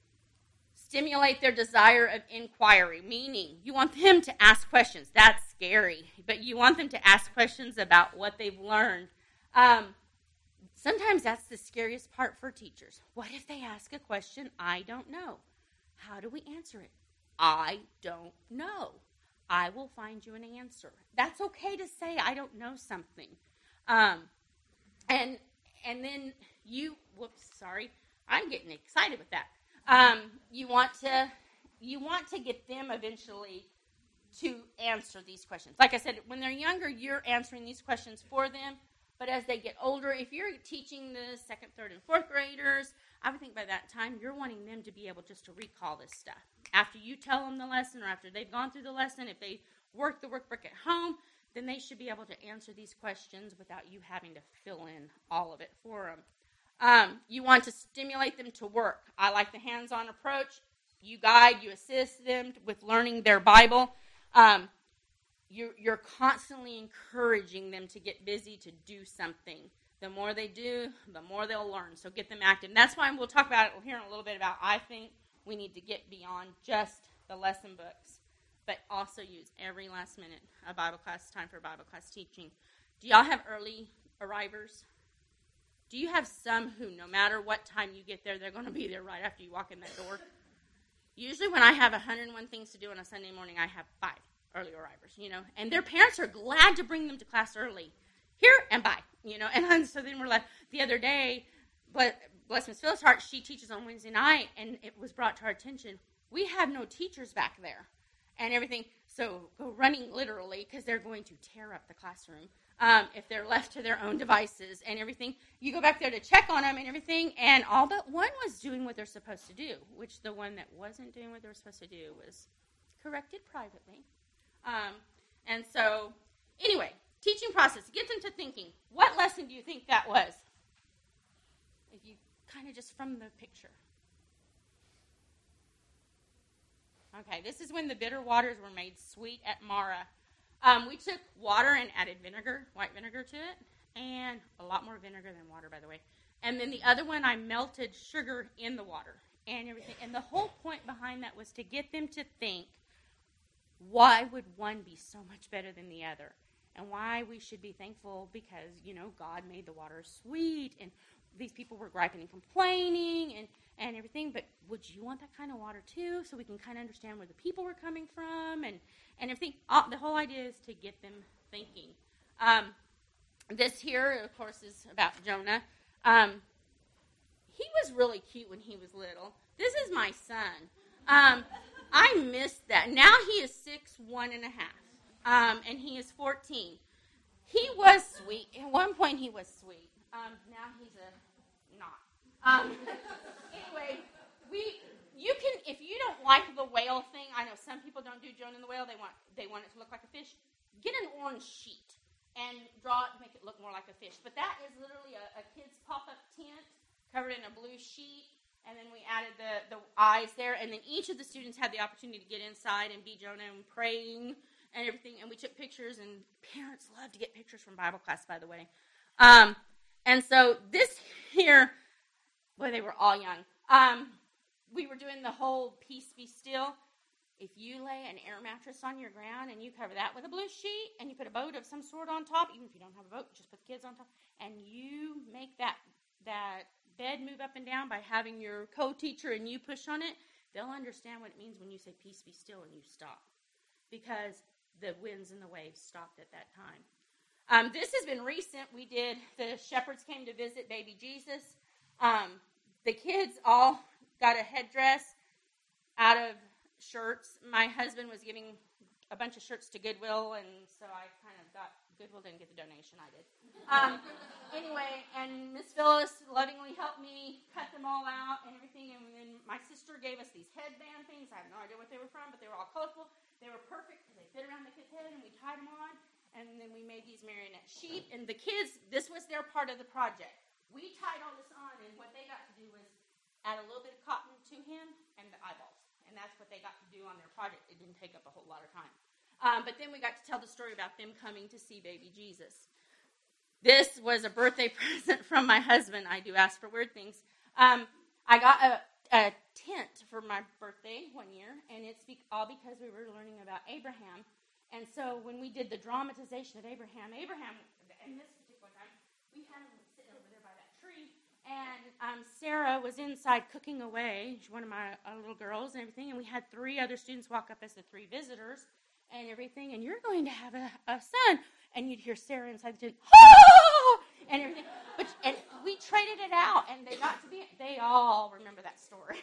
Stimulate their desire of inquiry, meaning you want them to ask questions. That's scary, but you want them to ask questions about what they've learned. Um, sometimes that's the scariest part for teachers. What if they ask a question I don't know? How do we answer it? I don't know. I will find you an answer. That's okay to say I don't know something. Um, and and then you, whoops, sorry, I'm getting excited with that. Um, you want to you want to get them eventually to answer these questions. Like I said, when they're younger, you're answering these questions for them. But as they get older, if you're teaching the second, third, and fourth graders, I would think by that time you're wanting them to be able just to recall this stuff. After you tell them the lesson or after they've gone through the lesson, if they work the workbook at home, then they should be able to answer these questions without you having to fill in all of it for them. Um, you want to stimulate them to work. I like the hands-on approach. You guide, you assist them with learning their Bible. Um, you're, you're constantly encouraging them to get busy, to do something. The more they do, the more they'll learn. So get them active. And that's why we'll talk about it here in a little bit about I think we need to get beyond just the lesson books, but also use every last minute of Bible class time for Bible class teaching. Do y'all have early arrivers? Do you have some who, no matter what time you get there, they're going to be there right after you walk in that door? Usually when I have one hundred one things to do on a Sunday morning, I have five early arrivers, you know, and their parents are glad to bring them to class early. Here and bye, you know, and then, so then we're like, the other day, bless, bless Miss Phyllis Hart, she teaches on Wednesday night, and it was brought to our attention, we have no teachers back there and everything, so go running literally, because they're going to tear up the classroom um, if they're left to their own devices and everything. You go back there to check on them and everything, and all but one was doing what they're supposed to do, which the one that wasn't doing what they were supposed to do was corrected privately. Um, and so, anyway, teaching process, get them to thinking. What lesson do you think that was? If you kind of just from the picture. Okay, this is when the bitter waters were made sweet at Mara. Um, we took water and added vinegar, white vinegar to it, and a lot more vinegar than water, by the way. And then the other one, I melted sugar in the water and everything. And the whole point behind that was to get them to think, why would one be so much better than the other? And why we should be thankful because, you know, God made the water sweet, and these people were griping and complaining and, and everything, but would you want that kind of water too, so we can kind of understand where the people were coming from and, and everything. All, the whole idea is to get them thinking. Um, this here, of course, is about Jonah. Um, he was really cute when he was little. This is my son. Um, I missed that. Now he is six, one and a half. Um, and he is fourteen. He was sweet. At one point, he was sweet. Um, now he's a not. Um, anyway, we you can if you don't like the whale thing. I know some people don't do Jonah and the whale. They want they want it to look like a fish. Get an orange sheet and draw it, make it look more like a fish. But that is literally a, a kid's pop-up tent covered in a blue sheet. And then we added the the eyes there. And then each of the students had the opportunity to get inside and be Jonah and praying and everything, and we took pictures, and parents love to get pictures from Bible class, by the way. Um, and so this here, boy, they were all young. Um, we were doing the whole peace be still. If you lay an air mattress on your ground and you cover that with a blue sheet, and you put a boat of some sort on top, even if you don't have a boat, just put the kids on top, and you make that that bed move up and down by having your co-teacher and you push on it, they'll understand what it means when you say peace be still and you stop. Because the winds and the waves stopped at that time. Um, this has been recent. We did, the shepherds came to visit baby Jesus. Um, the kids all got a headdress out of shirts. My husband was giving a bunch of shirts to Goodwill, and so I kind of got, Goodwill didn't get the donation, I did. Um, anyway, and Miss Phyllis lovingly helped me cut them all out and everything, and then my sister gave us these headband things. I have no idea what they were from, but they were all colorful. They were perfect because they fit around the kid's head, and we tied them on, and then we made these marionette sheep. And the kids, this was their part of the project. We tied all this on, and what they got to do was add a little bit of cotton to him and the eyeballs, and that's what they got to do on their project. It didn't take up a whole lot of time. Um, but then we got to tell the story about them coming to see baby Jesus. This was a birthday present from my husband. I do ask for weird things. Um, I got a a tent for my birthday one year, and it's be- all because we were learning about Abraham. And so when we did the dramatization of Abraham, Abraham, in this particular time, we had him sitting over there by that tree, and um, Sarah was inside cooking away, she's one of my uh, little girls and everything, and we had three other students walk up as the three visitors and everything, and you're going to have a, a son, and you'd hear Sarah inside the tent, oh! And everything. But and we traded it out, and they got to be, they all remember that story.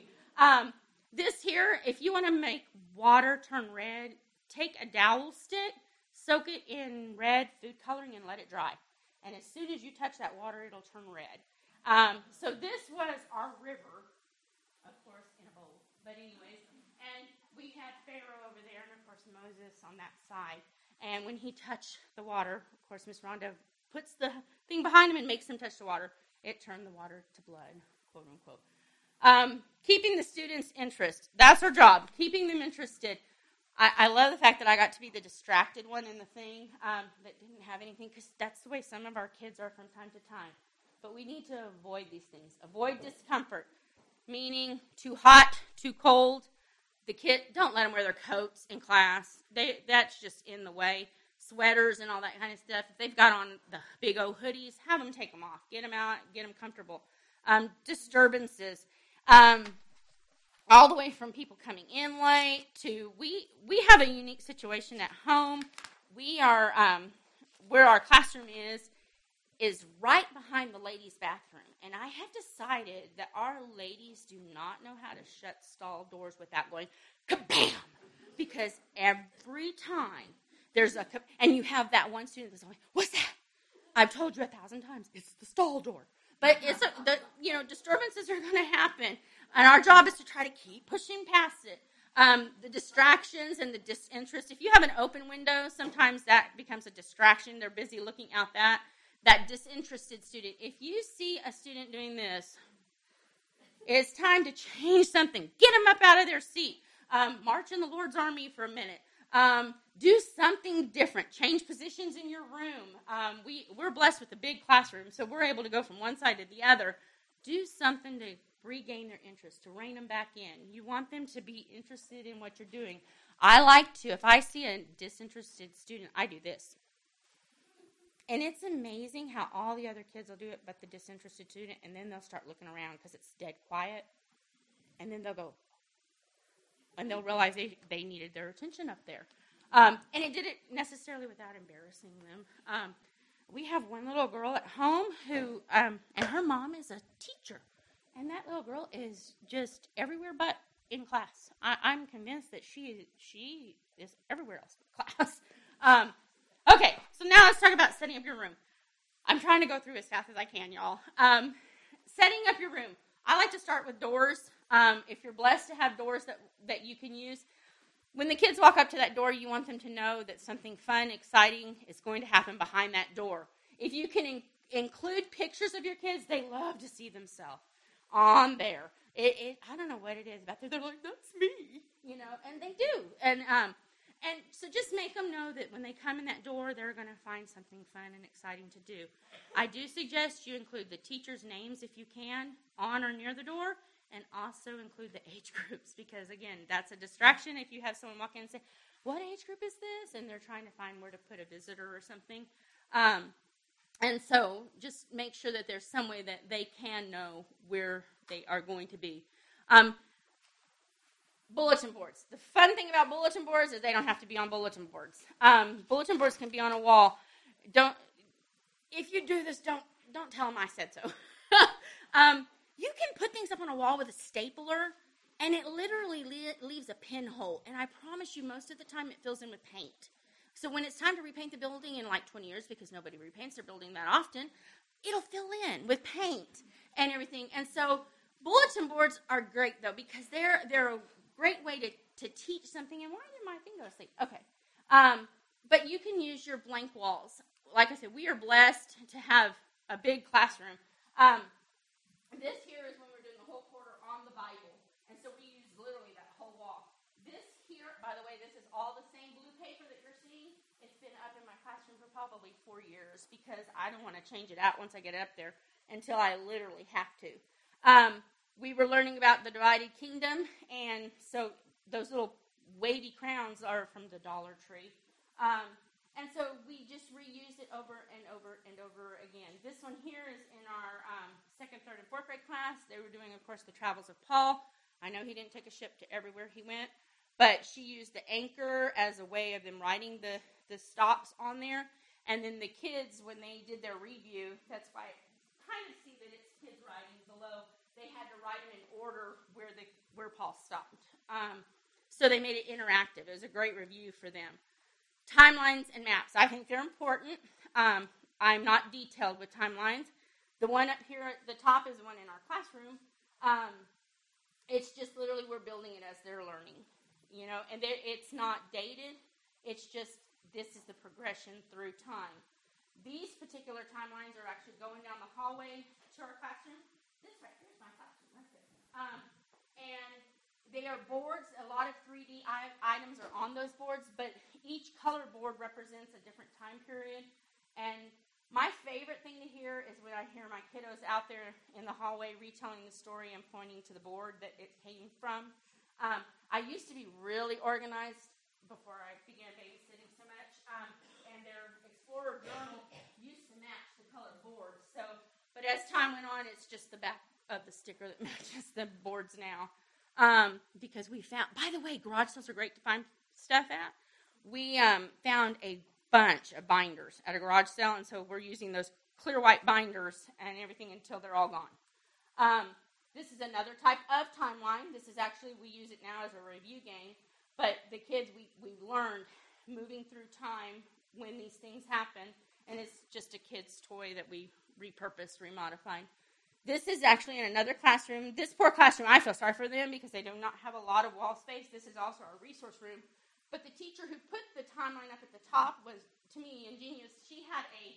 um, this here, if you want to make water turn red, take a dowel stick, soak it in red food coloring, and let it dry. And as soon as you touch that water, it'll turn red. Um, so this was our river, of course, in a bowl. But anyways, and we had Pharaoh over there, and of course Moses on that side. And when he touched the water, of course, Miss Rhonda puts the thing behind him and makes him touch the water. It turned the water to blood, quote unquote. Um, keeping the students' interest. That's our job, keeping them interested. I, I love the fact that I got to be the distracted one in the thing um, that didn't have anything, because that's the way some of our kids are from time to time. But we need to avoid these things. Avoid discomfort, meaning too hot, too cold. The kid, don't let them wear their coats in class. They That's just in the way. Sweaters and all that kind of stuff. If they've got on the big old hoodies, have them take them off. Get them out, get them comfortable. Um, disturbances. Um, all the way from people coming in late to, we we have a unique situation at home. We are, um, where our classroom is, is right behind the ladies' bathroom. And I have decided that our ladies do not know how to shut stall doors without going kabam. Because every time there's a, and you have that one student that's like, what's that? I've told you a thousand times, it's the stall door. But it's a, the, you know, disturbances are going to happen. And our job is to try to keep pushing past it. Um, the distractions and the disinterest. If you have an open window, sometimes that becomes a distraction. They're busy looking out that. That disinterested student. If you see a student doing this, it's time to change something. Get them up out of their seat. Um, march in the Lord's army for a minute. Um, do something different. Change positions in your room. Um, we, we're blessed with a big classroom, so we're able to go from one side to the other. Do something to regain their interest, to rein them back in. You want them to be interested in what you're doing. I like to, if I see a disinterested student, I do this. And it's amazing how all the other kids will do it but the disinterested student, and then they'll start looking around because it's dead quiet. And then they'll go, and they'll realize they, they needed their attention up there. Um, and it did it necessarily without embarrassing them. Um, we have one little girl at home who, um, and her mom is a teacher. And that little girl is just everywhere but in class. I, I'm convinced that she, she is everywhere else but class. Um, okay, so now let's talk about setting up your room. I'm trying to go through as fast as I can, y'all. Um, setting up your room. I like to start with doors. Um, if you're blessed to have doors that, that you can use, when the kids walk up to that door, you want them to know that something fun, exciting is going to happen behind that door. If you can in- include pictures of your kids, they love to see themselves on there. It, it, I don't know what it is about there. They're like, that's me, you know, and they do. And um, and so just make them know that when they come in that door, they're going to find something fun and exciting to do. I do suggest you include the teachers' names if you can on or near the door, and also include the age groups because, again, that's a distraction if you have someone walk in and say, what age group is this? And they're trying to find where to put a visitor or something. Um, and so just make sure that there's some way that they can know where they are going to be. Um, bulletin boards. The fun thing about bulletin boards is they don't have to be on bulletin boards. Um, bulletin boards can be on a wall. Don't. If you do this, don't don't tell them I said so. um, You can put things up on a wall with a stapler, and it literally le- leaves a pinhole. And I promise you, most of the time, it fills in with paint. So when it's time to repaint the building in like twenty years, because nobody repaints their building that often, it'll fill in with paint and everything. And so bulletin boards are great, though, because they're they're a great way to, to teach something. And why did my thing go to sleep? Okay. Um, but you can use your blank walls. Like I said, we are blessed to have a big classroom. Um, This here is when we're doing the whole quarter on the Bible. And so we use literally that whole wall. This here, by the way, this is all the same blue paper that you're seeing. It's been up in my classroom for probably four years because I don't want to change it out once I get it up there until I literally have to. Um, we were learning about the divided kingdom, and so those little wavy crowns are from the Dollar Tree. Um, and so we just reuse it over and over and over again. This one here is in our um, second, third, and fourth grade class. They were doing, of course, the travels of Paul. I know he didn't take a ship to everywhere he went, but she used the anchor as a way of them writing the, the stops on there. And then the kids, when they did their review, that's why I kind of see that it's kids writing below. They had to write them in order where the where Paul stopped. Um, so they made it interactive. It was a great review for them. Timelines and maps. I think they're important. Um, I'm not detailed with timelines. The one up here at the top is the one in our classroom. Um, it's just literally we're building it as they're learning, you know, and it's not dated. It's just this is the progression through time. these particular timelines are actually going down the hallway to our classroom. This right here is my classroom. That's it. Um, and they are boards. A lot of three D I- items are on those boards, but each color board represents a different time period. And my favorite thing to hear is when I hear my kiddos out there in the hallway retelling the story and pointing to the board that it came from. Um, I used to be really organized before I began babysitting so much, um, and their Explorer journal used to match the colored board. So, but as time went on, it's just the back of the sticker that matches the boards now. Um, because we found, by the way, garage sales are great to find stuff at. We um, found a bunch of binders at a garage sale, and so we're using those clear white binders and everything until they're all gone. Um, this is another type of timeline. This is actually, we use it now as a review game, but the kids, we, we learned moving through time when these things happen, and it's just a kid's toy that we repurposed, remodified. This is actually in another classroom. This poor classroom, I feel sorry for them because they do not have a lot of wall space. This is also our resource room. But the teacher who put the timeline up at the top was, to me, ingenious. She had a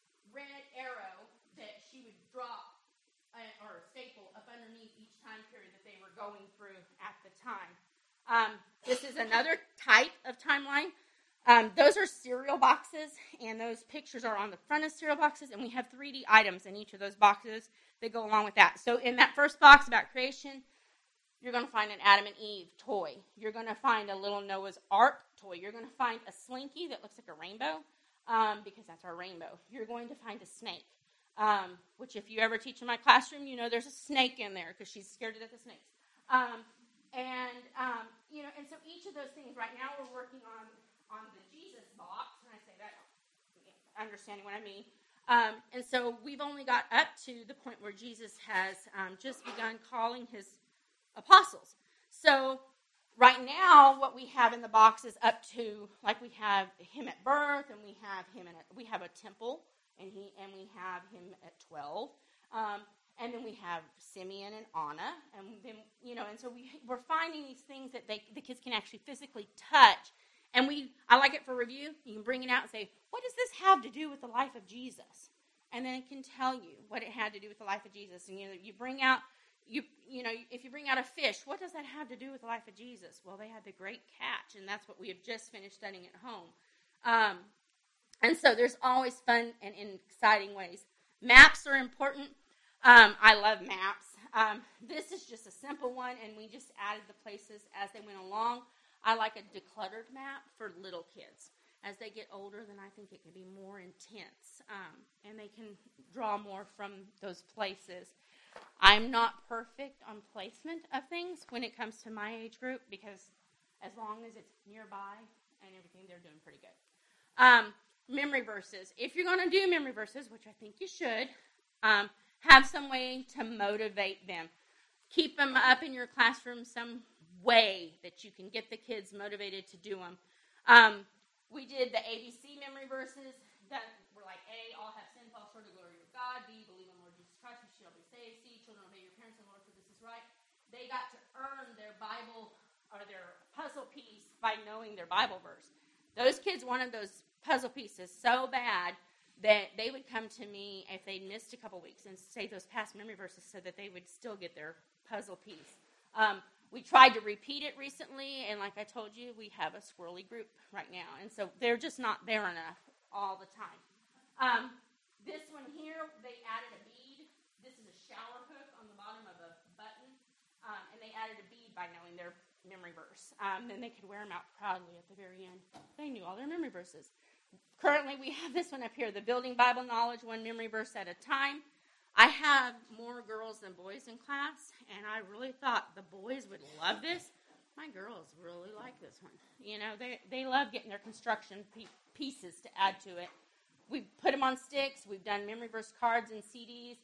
red arrow that she would drop uh, or staple up underneath each time period that they were going through at the time. Um, this is another type of timeline. Um, those are cereal boxes, and those pictures are on the front of cereal boxes, and we have three D items in each of those boxes that go along with that. So in that first box about creation, you're going to find an Adam and Eve toy. You're going to find a little Noah's Ark toy. You're going to find a slinky that looks like a rainbow, um, because that's our rainbow. You're going to find a snake, um, which if you ever teach in my classroom, you know there's a snake in there because she's scared to death of snakes. Um, and, um, you know, and so each of those things, right now we're working on on the Jesus box, and I say that understanding what I mean. Um, and so we've only got up to the point where Jesus has um, just begun calling his apostles. So right now, what we have in the box is up to, like we have him at birth, and we have him in a, we have a temple, and he and we have him at twelve, um, and then we have Simeon and Anna, and then you know, and so we we're finding these things that they the kids can actually physically touch. And we, I like it for review. You can bring it out and say, what does this have to do with the life of Jesus? And then it can tell you what it had to do with the life of Jesus. And you know, you bring out, you you know, if you bring out a fish, what does that have to do with the life of Jesus? Well, they had the great catch, and that's what we have just finished studying at home. Um, and so there's always fun and exciting ways. Maps are important. Um, I love maps. Um, this is just a simple one, and we just added the places as they went along. I like a decluttered map for little kids. As they get older, then I think it can be more intense, um, and they can draw more from those places. I'm not perfect on placement of things when it comes to my age group because as long as it's nearby and everything, they're doing pretty good. Um, memory verses. If you're going to do memory verses, which I think you should, um, have some way to motivate them. Keep them up in your classroom some way that you can get the kids motivated to do them. Um, we did the A B C memory verses that were like A, all have sin, fall short of the glory of God. B, believe in the Lord Jesus Christ, you shall be saved. C, children, obey your parents and Lord, for this is right. They got to earn their Bible or their puzzle piece by knowing their Bible verse. Those kids wanted those puzzle pieces so bad that they would come to me if they'd missed a couple weeks and say those past memory verses so that they would still get their puzzle piece. Um, We tried to repeat it recently, and like I told you, we have a squirrely group right now, and so they're just not there enough all the time. Um, this one here, they added a bead. This is a shower hook on the bottom of a button, um, and they added a bead by knowing their memory verse. Um, then they could wear them out proudly at the very end. They knew all their memory verses. Currently, we have this one up here, the Building Bible Knowledge, one memory verse at a time. I have more girls than boys in class, and I really thought the boys would love this. My girls really like this one. You know, they, they love getting their construction pe- pieces to add to it. We've put them on sticks. We've done memory verse cards and C Ds.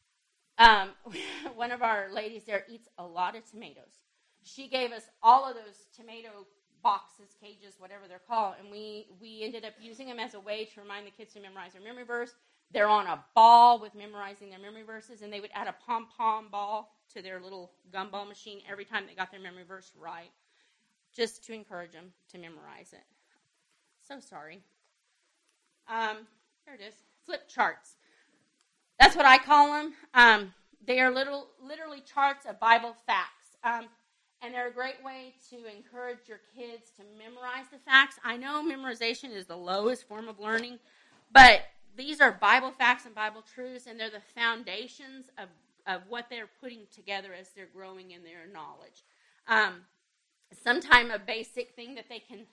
Um, one of our ladies there eats a lot of tomatoes. She gave us all of those tomato boxes, cages, whatever they're called, and we, we ended up using them as a way to remind the kids to memorize their memory verse. They're on a ball with memorizing their memory verses, and they would add a pom-pom ball to their little gumball machine every time they got their memory verse right, just to encourage them to memorize it. So sorry. Um, there it is. flip charts. That's what I call them. Um, they are little, literally charts of Bible facts. Um, and they're a great way to encourage your kids to memorize the facts. I know memorization is the lowest form of learning, but these are Bible facts and Bible truths, and they're the foundations of, of what they're putting together as they're growing in their knowledge. Um, sometime a basic thing that they can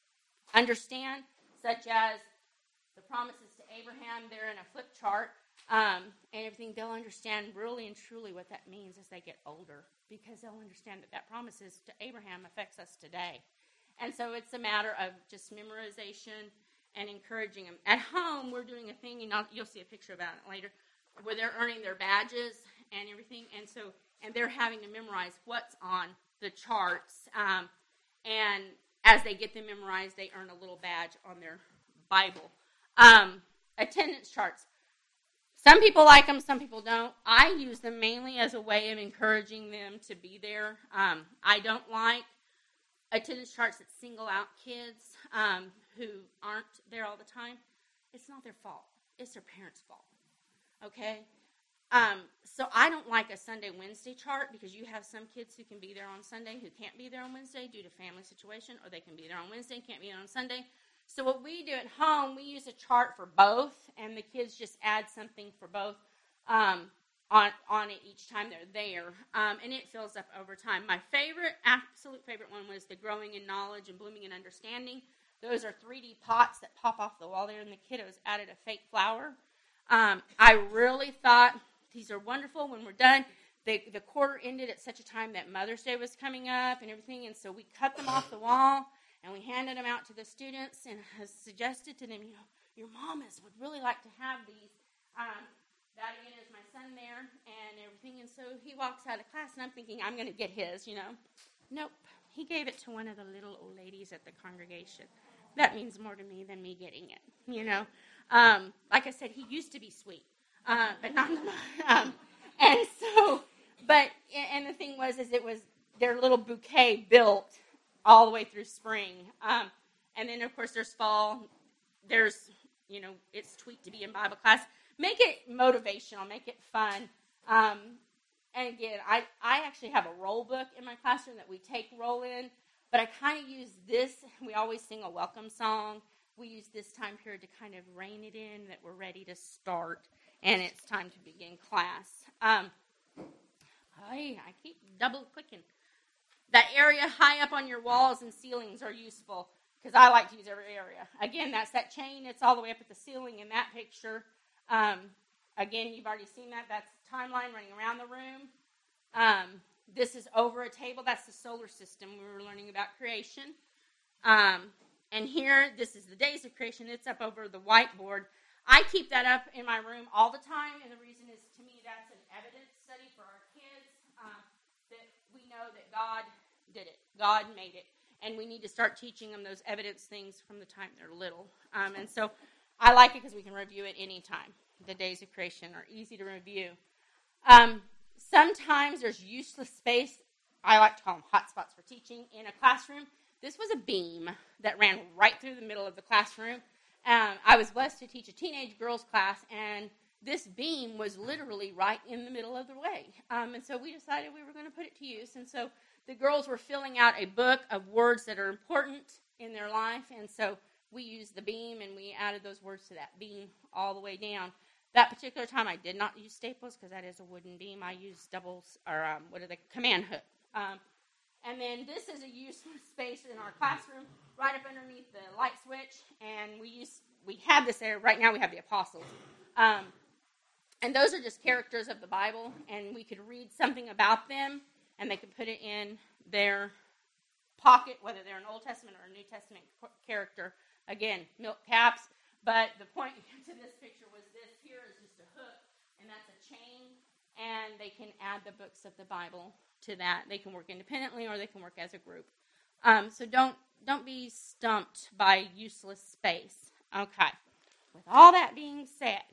understand, such as the promises to Abraham, they're in a flip chart, um, and everything, they'll understand really and truly what that means as they get older, because they'll understand that that promises to Abraham affects us today. And so it's a matter of just memorization and encouraging them. At home, we're doing a thing, and I'll, you'll see a picture about it later, where they're earning their badges and everything, and so and they're having to memorize what's on the charts. Um, and as they get them memorized, they earn a little badge on their Bible. Um, attendance charts. Some people like them, some people don't. I use them mainly as a way of encouraging them to be there. Um, I don't like attendance charts that single out kids um, who aren't there all the time. It's not their fault. It's their parents' fault. Okay? Um, so I don't like a Sunday, Wednesday chart, because you have some kids who can be there on Sunday who can't be there on Wednesday due to family situation, or they can be there on Wednesday and can't be there on Sunday. So what we do at home, we use a chart for both, and the kids just add something for both um, on, on it each time they're there, um, and it fills up over time. My favorite, absolute favorite one was the Growing in Knowledge and Blooming in Understanding. Those are three D pots that pop off the wall there, and the kiddos added a fake flower. Um, I really thought these are wonderful. When we're done, they, the quarter ended at such a time that Mother's Day was coming up and everything, and so we cut them off the wall, and we handed them out to the students and has suggested to them, you know, your mamas would really like to have these. Um, that again is my son there and everything, and so he walks out of class, and I'm thinking, I'm going to get his, you know. Nope. He gave it to one of the little old ladies at the congregation. That means more to me than me getting it, you know. Um, like I said, he used to be sweet, uh, but not anymore. Um, and so, but, and the thing was, is it was their little bouquet built all the way through spring. Um, and then, of course, there's fall. There's, you know, it's tweaked to be in Bible class. Make it motivational. Make it fun. Um, and again, I, I actually have a roll book in my classroom that we take roll in, but I kind of use this. We always sing a welcome song. We use this time period to kind of rein it in that we're ready to start, and it's time to begin class. Um, I, I keep double clicking. That area high up on your walls and ceilings are useful, because I like to use every area. Again, that's that chain. It's all the way up at the ceiling in that picture. Um, again, you've already seen that. That's timeline running around the room. Um, this is over a table. That's the solar system. We were learning about creation. Um, and here, this is the days of creation. It's up over the whiteboard. I keep that up in my room all the time, and the reason is, to me, that's an evidence study for our kids, um, that we know that God did it. God made it. And we need to start teaching them those evidence things from the time they're little. Um, and so I like it because we can review it anytime. The days of creation are easy to review. Um, sometimes there's useless space. I like to call them hot spots for teaching in a classroom. This was a beam that ran right through the middle of the classroom. Um, I was blessed to teach a teenage girls class, and this beam was literally right in the middle of the way. Um, and so we decided we were going to put it to use. And so the girls were filling out a book of words that are important in their life, and so we used the beam, and we added those words to that beam all the way down. That particular time, I did not use staples, because that is a wooden beam. I used doubles, or um, what are they, command hook. Um, and then this is a useless space in our classroom, right up underneath the light switch, and we use we have this there. Right now we have the apostles. Um, and those are just characters of the Bible, and we could read something about them, and they could put it in their pocket, whether they're an Old Testament or a New Testament character. Again, milk caps. But the point to this picture was this here is just a hook, and that's a chain, and they can add the books of the Bible to that. They can work independently, or they can work as a group. Um, so don't don't be stumped by useless space. Okay. With all that being said,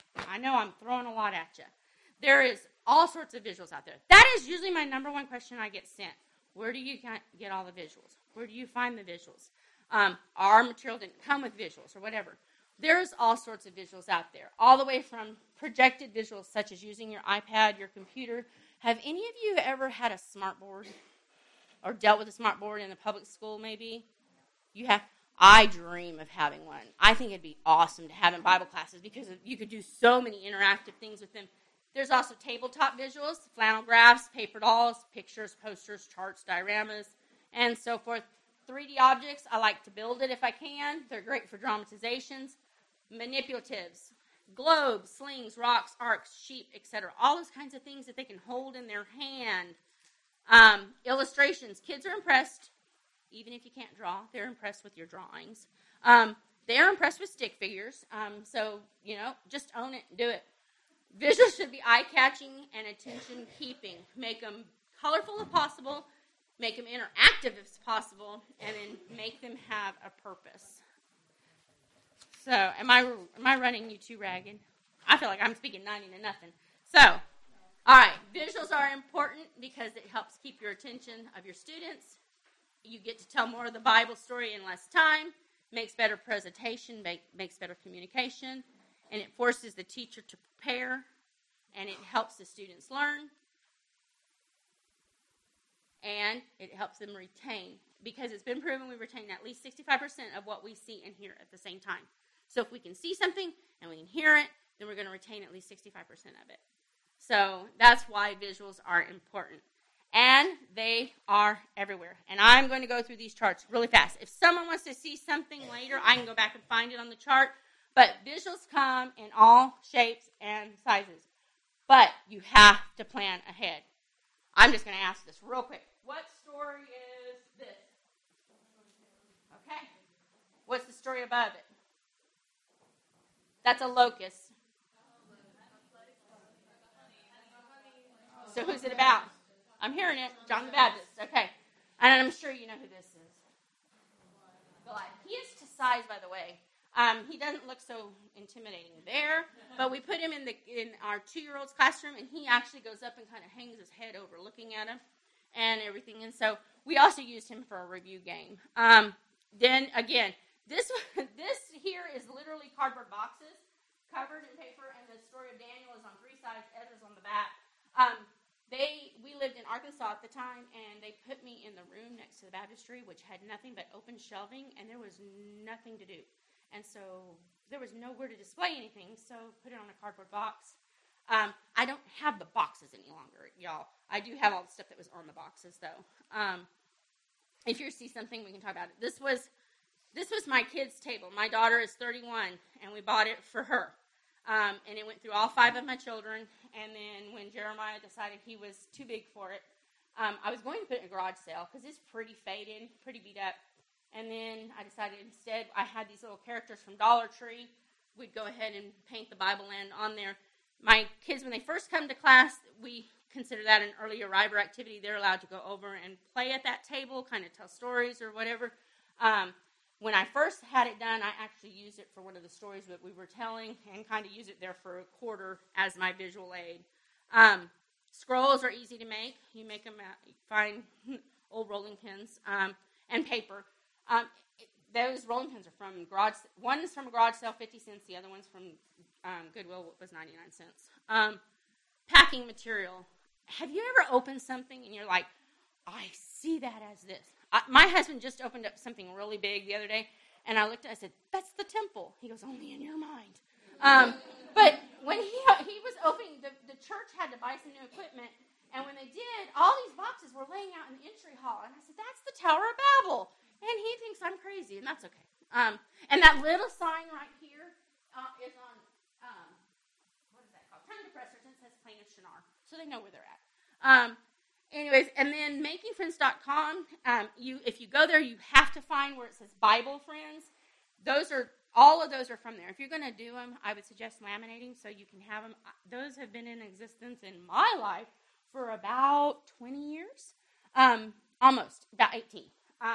I know I'm throwing a lot at you. There is all sorts of visuals out there. That is usually my number one question I get sent. Where do you get all the visuals? Where do you find the visuals? Um, our material didn't come with visuals or whatever. There's all sorts of visuals out there, all the way from projected visuals such as using your iPad, your computer. Have any of you ever had a smart board or dealt with a smart board in a public school maybe? You have. I dream of having one. I think it'd be awesome to have in Bible classes because you could do so many interactive things with them. There's also tabletop visuals, flannel graphs, paper dolls, pictures, posters, charts, dioramas, and so forth. three D objects, I like to build it if I can. They're great for dramatizations. Manipulatives, globes, slings, rocks, arcs, sheep, et cetera. All those kinds of things that they can hold in their hand. Um, illustrations. Kids are impressed, even if you can't draw. They're impressed with your drawings. Um, they're impressed with stick figures. Um, so, you know, just own it and do it. Visuals should be eye-catching and attention-keeping. Make them colorful if possible. Make them interactive if possible. And then make them have a purpose. So, am I am I running you too ragged? I feel like I'm speaking ninety to nothing. So, all right, visuals are important because it helps keep your attention of your students. You get to tell more of the Bible story in less time, makes better presentation, make, makes better communication, and it forces the teacher to prepare, and it helps the students learn, and it helps them retain, because it's been proven we retain at least sixty-five percent of what we see and hear at the same time. So if we can see something and we can hear it, then we're going to retain at least sixty-five percent of it. So that's why visuals are important. And they are everywhere. And I'm going to go through these charts really fast. If someone wants to see something later, I can go back and find it on the chart. But visuals come in all shapes and sizes. But you have to plan ahead. I'm just going to ask this real quick. What story is this? Okay. What's the story above it? That's a locust. So who's it about? I'm hearing it. John the Baptist. Okay. And I'm sure you know who this is. Goliath. He is to size, by the way. Um, he doesn't look so intimidating there, but we put him in the in our two-year-old's classroom, and he actually goes up and kind of hangs his head over looking at him and everything. And so we also used him for a review game. Um, then, again, this this here is literally cardboard boxes covered in paper, and the story of Daniel is on three sides, Ezra's on the back. Um, They, we lived in Arkansas at the time, and they put me in the room next to the baptistry, which had nothing but open shelving, and there was nothing to do. And so there was nowhere to display anything, so put it on a cardboard box. Um, I don't have the boxes any longer, y'all. I do have all the stuff that was on the boxes, though. Um, if you see something, we can talk about it. This was, this was my kids' table. My daughter is thirty-one, and we bought it for her. Um, and it went through all five of my children, and then when Jeremiah decided he was too big for it, um, I was going to put it in a garage sale because it's pretty faded, pretty beat up. And then I decided instead I had these little characters from Dollar Tree. We'd go ahead and paint the Bible Land on there. My kids, when they first come to class, we consider that an early arriver activity. They're allowed to go over and play at that table, kind of tell stories or whatever. Um, When I first had it done, I actually used it for one of the stories that we were telling and kind of used it there for a quarter as my visual aid. Um, scrolls are easy to make. You make them out, you find old rolling pins um, and paper. Um, it, those rolling pins are from garage. One is from a garage sale, fifty cents. The other one's from um, Goodwill, was ninety-nine cents. Um, packing material. Have you ever opened something and you're like, I see that as this? I, my husband just opened up something really big the other day, and I looked at it, I said, that's the temple. He goes, only in your mind. Um, but when he he was opening, the, the church had to buy some new equipment, and when they did, all these boxes were laying out in the entry hall, and I said, that's the Tower of Babel. And he thinks I'm crazy, and that's okay. Um, and that little sign right here uh, is on, um, what is that called? Tongue depressors, and it says Plain of Shinar, so they know where they're at. Um, Anyways, and then making friends dot com, um, you if you go there, you have to find where it says Bible Friends. Those are, all of those are from there. If you're going to do them, I would suggest laminating so you can have them. Those have been in existence in my life for about twenty years, um, almost, about eighteen.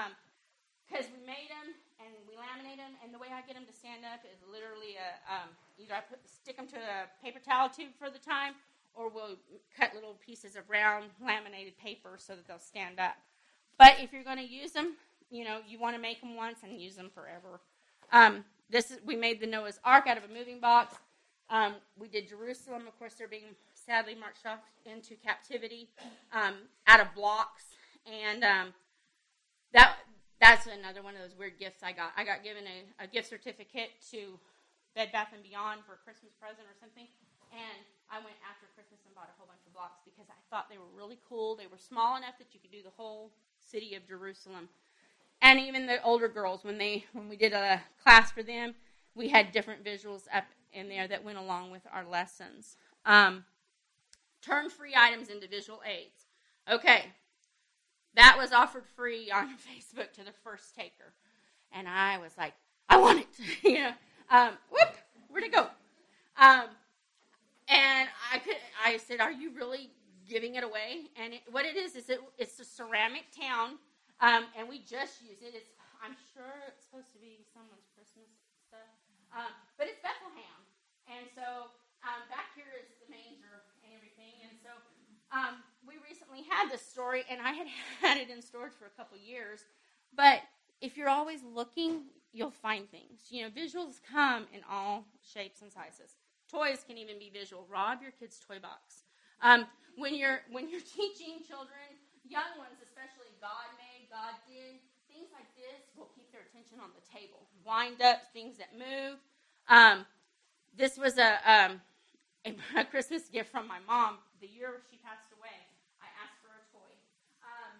Because um, we made them and we laminate them, and the way I get them to stand up is literally a, um, either I put, stick them to a paper towel tube for the time, or we'll cut little pieces of round laminated paper so that they'll stand up. But if you're going to use them, you know, you want to make them once and use them forever. Um, this is, we made the Noah's Ark out of a moving box. Um, we did Jerusalem. Of course, they're being sadly marched off into captivity um, out of blocks. And um, that that's another one of those weird gifts I got. I got given a, a gift certificate to Bed Bath and Beyond for a Christmas present or something. And I went after Christmas and bought a whole bunch of blocks because I thought they were really cool. They were small enough that you could do the whole city of Jerusalem. And even the older girls, when they when we did a class for them, we had different visuals up in there that went along with our lessons. Um, turn free items into visual aids. Okay, that was offered free on Facebook to the first taker. And I was like, I want it. you know, um, whoop, where'd it go? Um, and I could, I said, are you really giving it away? And it, what it is, is it, it's a ceramic town, um, and we just use it. It's, I'm sure it's supposed to be someone's Christmas stuff, um, but it's Bethlehem. And so um, back here is the manger and everything. And so um, we recently had this story, and I had had it in storage for a couple years. But if you're always looking, you'll find things. You know, visuals come in all shapes and sizes. Toys can even be visual. Rob your kid's toy box. Um, when you're when you're teaching children, young ones especially, God made, God did, things like this will keep their attention on the table. Wind-ups, things that move. Um, this was a, um, a a Christmas gift from my mom. The year she passed away, I asked for a toy. Um,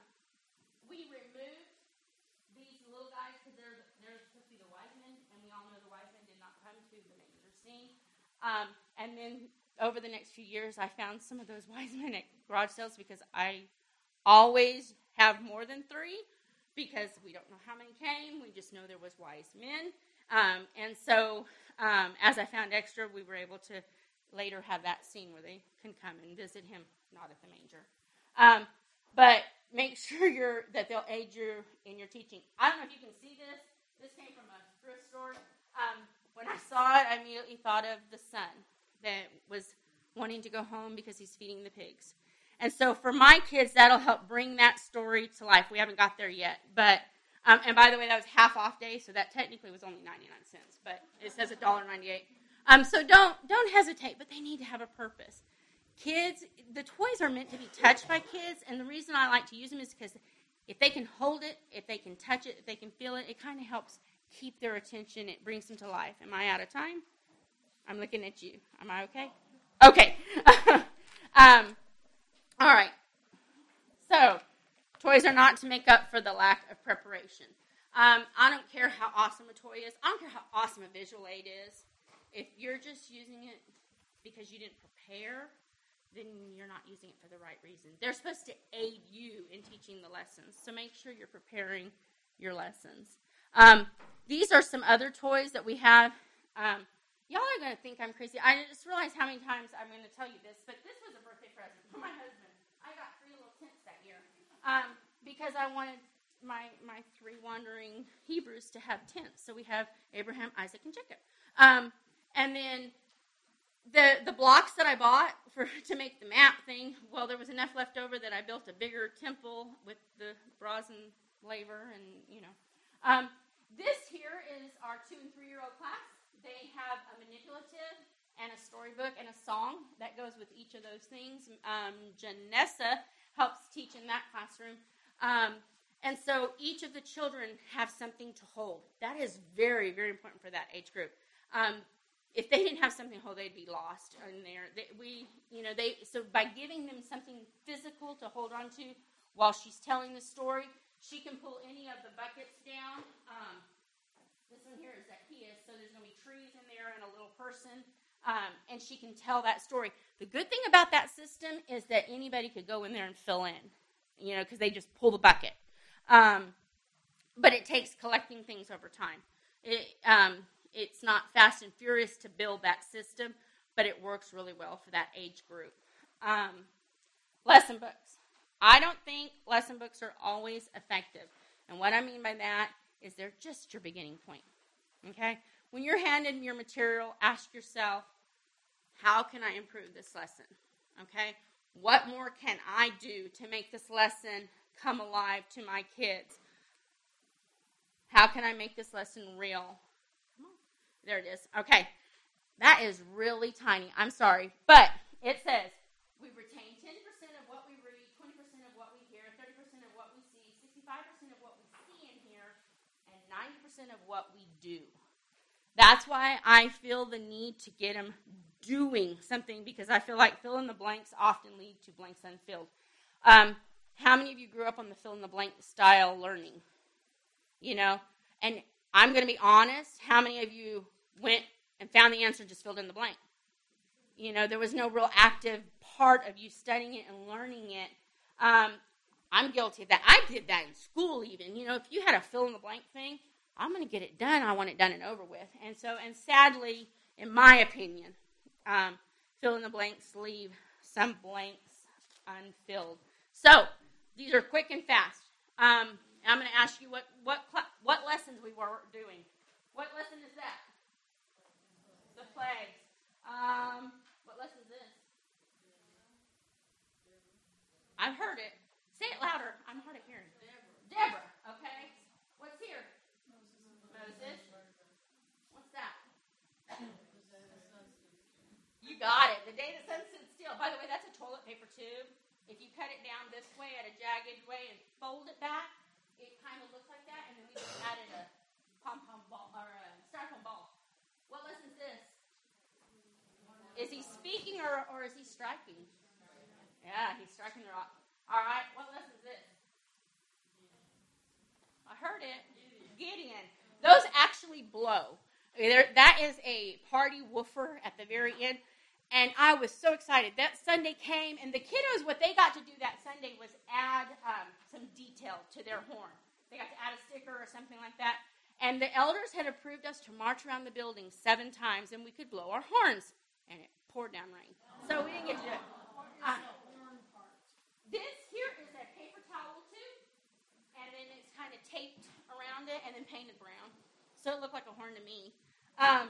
we removed these little guys because they're they're supposed to be the wise men, and we all know the wise men did not come to the manger scene. Um, and then over the next few years, I found some of those wise men at garage sales because I always have more than three because we don't know how many came. We just know there was wise men. Um, and so um, as I found extra, we were able to later have that scene where they can come and visit him, not at the manger. Um, but make sure you're, that they'll aid you in your teaching. I don't know if you can see this. This came from a thrift store. Um, When I saw it, I immediately thought of the son that was wanting to go home because he's feeding the pigs. And so for my kids, that'll help bring that story to life. We haven't got there yet. But um, and by the way, that was half off day, so that technically was only ninety-nine cents. But it says one dollar and ninety-eight cents. Um, so don't don't hesitate, but they need to have a purpose. Kids, the toys are meant to be touched by kids, and the reason I like to use them is because if they can hold it, if they can touch it, if they can feel it, it kind of helps keep their attention. It brings them to life. Am I out of time? I'm looking at you. Am I okay? Okay. um, all right. So, toys are not to make up for the lack of preparation. Um, I don't care how awesome a toy is. I don't care how awesome a visual aid is. If you're just using it because you didn't prepare, then you're not using it for the right reason. They're supposed to aid you in teaching the lessons. So make sure you're preparing your lessons. Um, these are some other toys that we have. Um, y'all are going to think I'm crazy. I just realized how many times I'm going to tell you this, but this was a birthday present for my husband. I got three little tents that year um, because I wanted my my three wandering Hebrews to have tents. So we have Abraham, Isaac, and Jacob. Um, and then the the blocks that I bought for to make the map thing, well, there was enough left over that I built a bigger temple with the brazen laver and, you know. Um, this here is our two and three-year-old class. They have a manipulative and a storybook and a song that goes with each of those things. Um, Janessa helps teach in that classroom. Um, and so each of the children have something to hold. That is very, very important for that age group. Um, if they didn't have something to hold, they'd be lost in there. They, we, you know, they. So by giving them something physical to hold on to while she's telling the story, she can pull any of the buckets down. Um, this one here is Zacchaeus, so there's going to be trees in there and a little person, um, and she can tell that story. The good thing about that system is that anybody could go in there and fill in, you know, because they just pull the bucket. Um, but it takes collecting things over time. It, um, it's not fast and furious to build that system, but it works really well for that age group. Um, lesson books. I don't think lesson books are always effective. And what I mean by that is they're just your beginning point. Okay? When you're handed your material, ask yourself, how can I improve this lesson? Okay? What more can I do to make this lesson come alive to my kids? How can I make this lesson real? Come on. There it is. Okay. That is really tiny. I'm sorry. But it says, we retain ten percent of what we read, twenty percent of what we hear, thirty percent of what we see, sixty-five percent of what we see and hear, and ninety percent of what we do. That's why I feel the need to get them doing something, because I feel like fill in the blanks often lead to blanks unfilled. Um, how many of you grew up on the fill in the blank style learning? You know, and I'm going to be honest, how many of you went and found the answer and just filled in the blank? You know, there was no real active part of you studying it and learning it. Um, I'm guilty of that. I did that in school even. You know, if you had a fill in the blank thing, I'm going to get it done. I want it done and over with. And so, and sadly, in my opinion, um, fill in the blanks leave some blanks unfilled. So, these are quick and fast. Um, I'm going to ask you what, what, what lessons we were doing. What lesson is that? The plagues. Um, what lesson is this? I've heard it. Say it louder. I'm hard of hearing. Deborah. Deborah. Okay. What's here? Moses. What's that? You got it. The day the sun stood still. By the way, that's a toilet paper tube. If you cut it down this way at a jagged way and fold it back, it kind of looks like that. And then we just added a pom-pom ball or a styrofoam ball. What lesson is this? Is he speaking or, or is he striking? Yeah, he's striking the rock. All right, what lesson is this? I heard it. Gideon. Those actually blow. There, that is a party woofer at the very end. And I was so excited. That Sunday came, and the kiddos, what they got to do that Sunday was add um, some detail to their horn. They got to add a sticker or something like that. And the elders had approved us to march around the building seven times, and we could blow our horns. And it poured down rain. So we didn't get to do it. Uh, this here is a paper towel tube, and then it's kind of taped around it and then painted brown. So it looked like a horn to me. Um,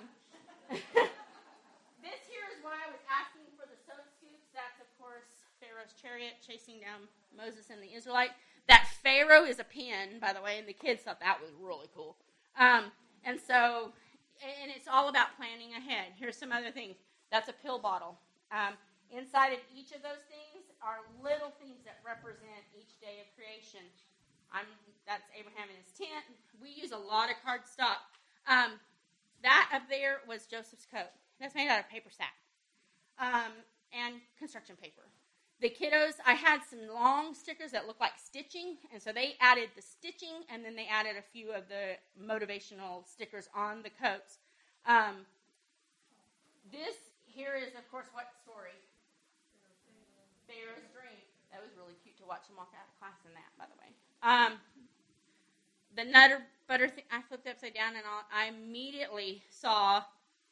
this here is why I was asking for the soap scoops. That's, of course, Pharaoh's chariot chasing down Moses and the Israelite. That Pharaoh is a pin, by the way, and the kids thought that was really cool. Um, and so, and it's all about planning ahead. Here's some other things. That's a pill bottle. Um, inside of each of those things are little things that represent each day of creation. I'm, that's Abraham in his tent. We use a lot of cardstock. Um, that up there was Joseph's coat. That's made out of paper sack um, and construction paper. The kiddos, I had some long stickers that look like stitching, and so they added the stitching, and then they added a few of the motivational stickers on the coats. Um, this here is, of course, what story? Pharaoh's dream. That was really cute to watch him walk out of class in that, by the way. Um, the nutter butter thing, I flipped upside down, and all, I immediately saw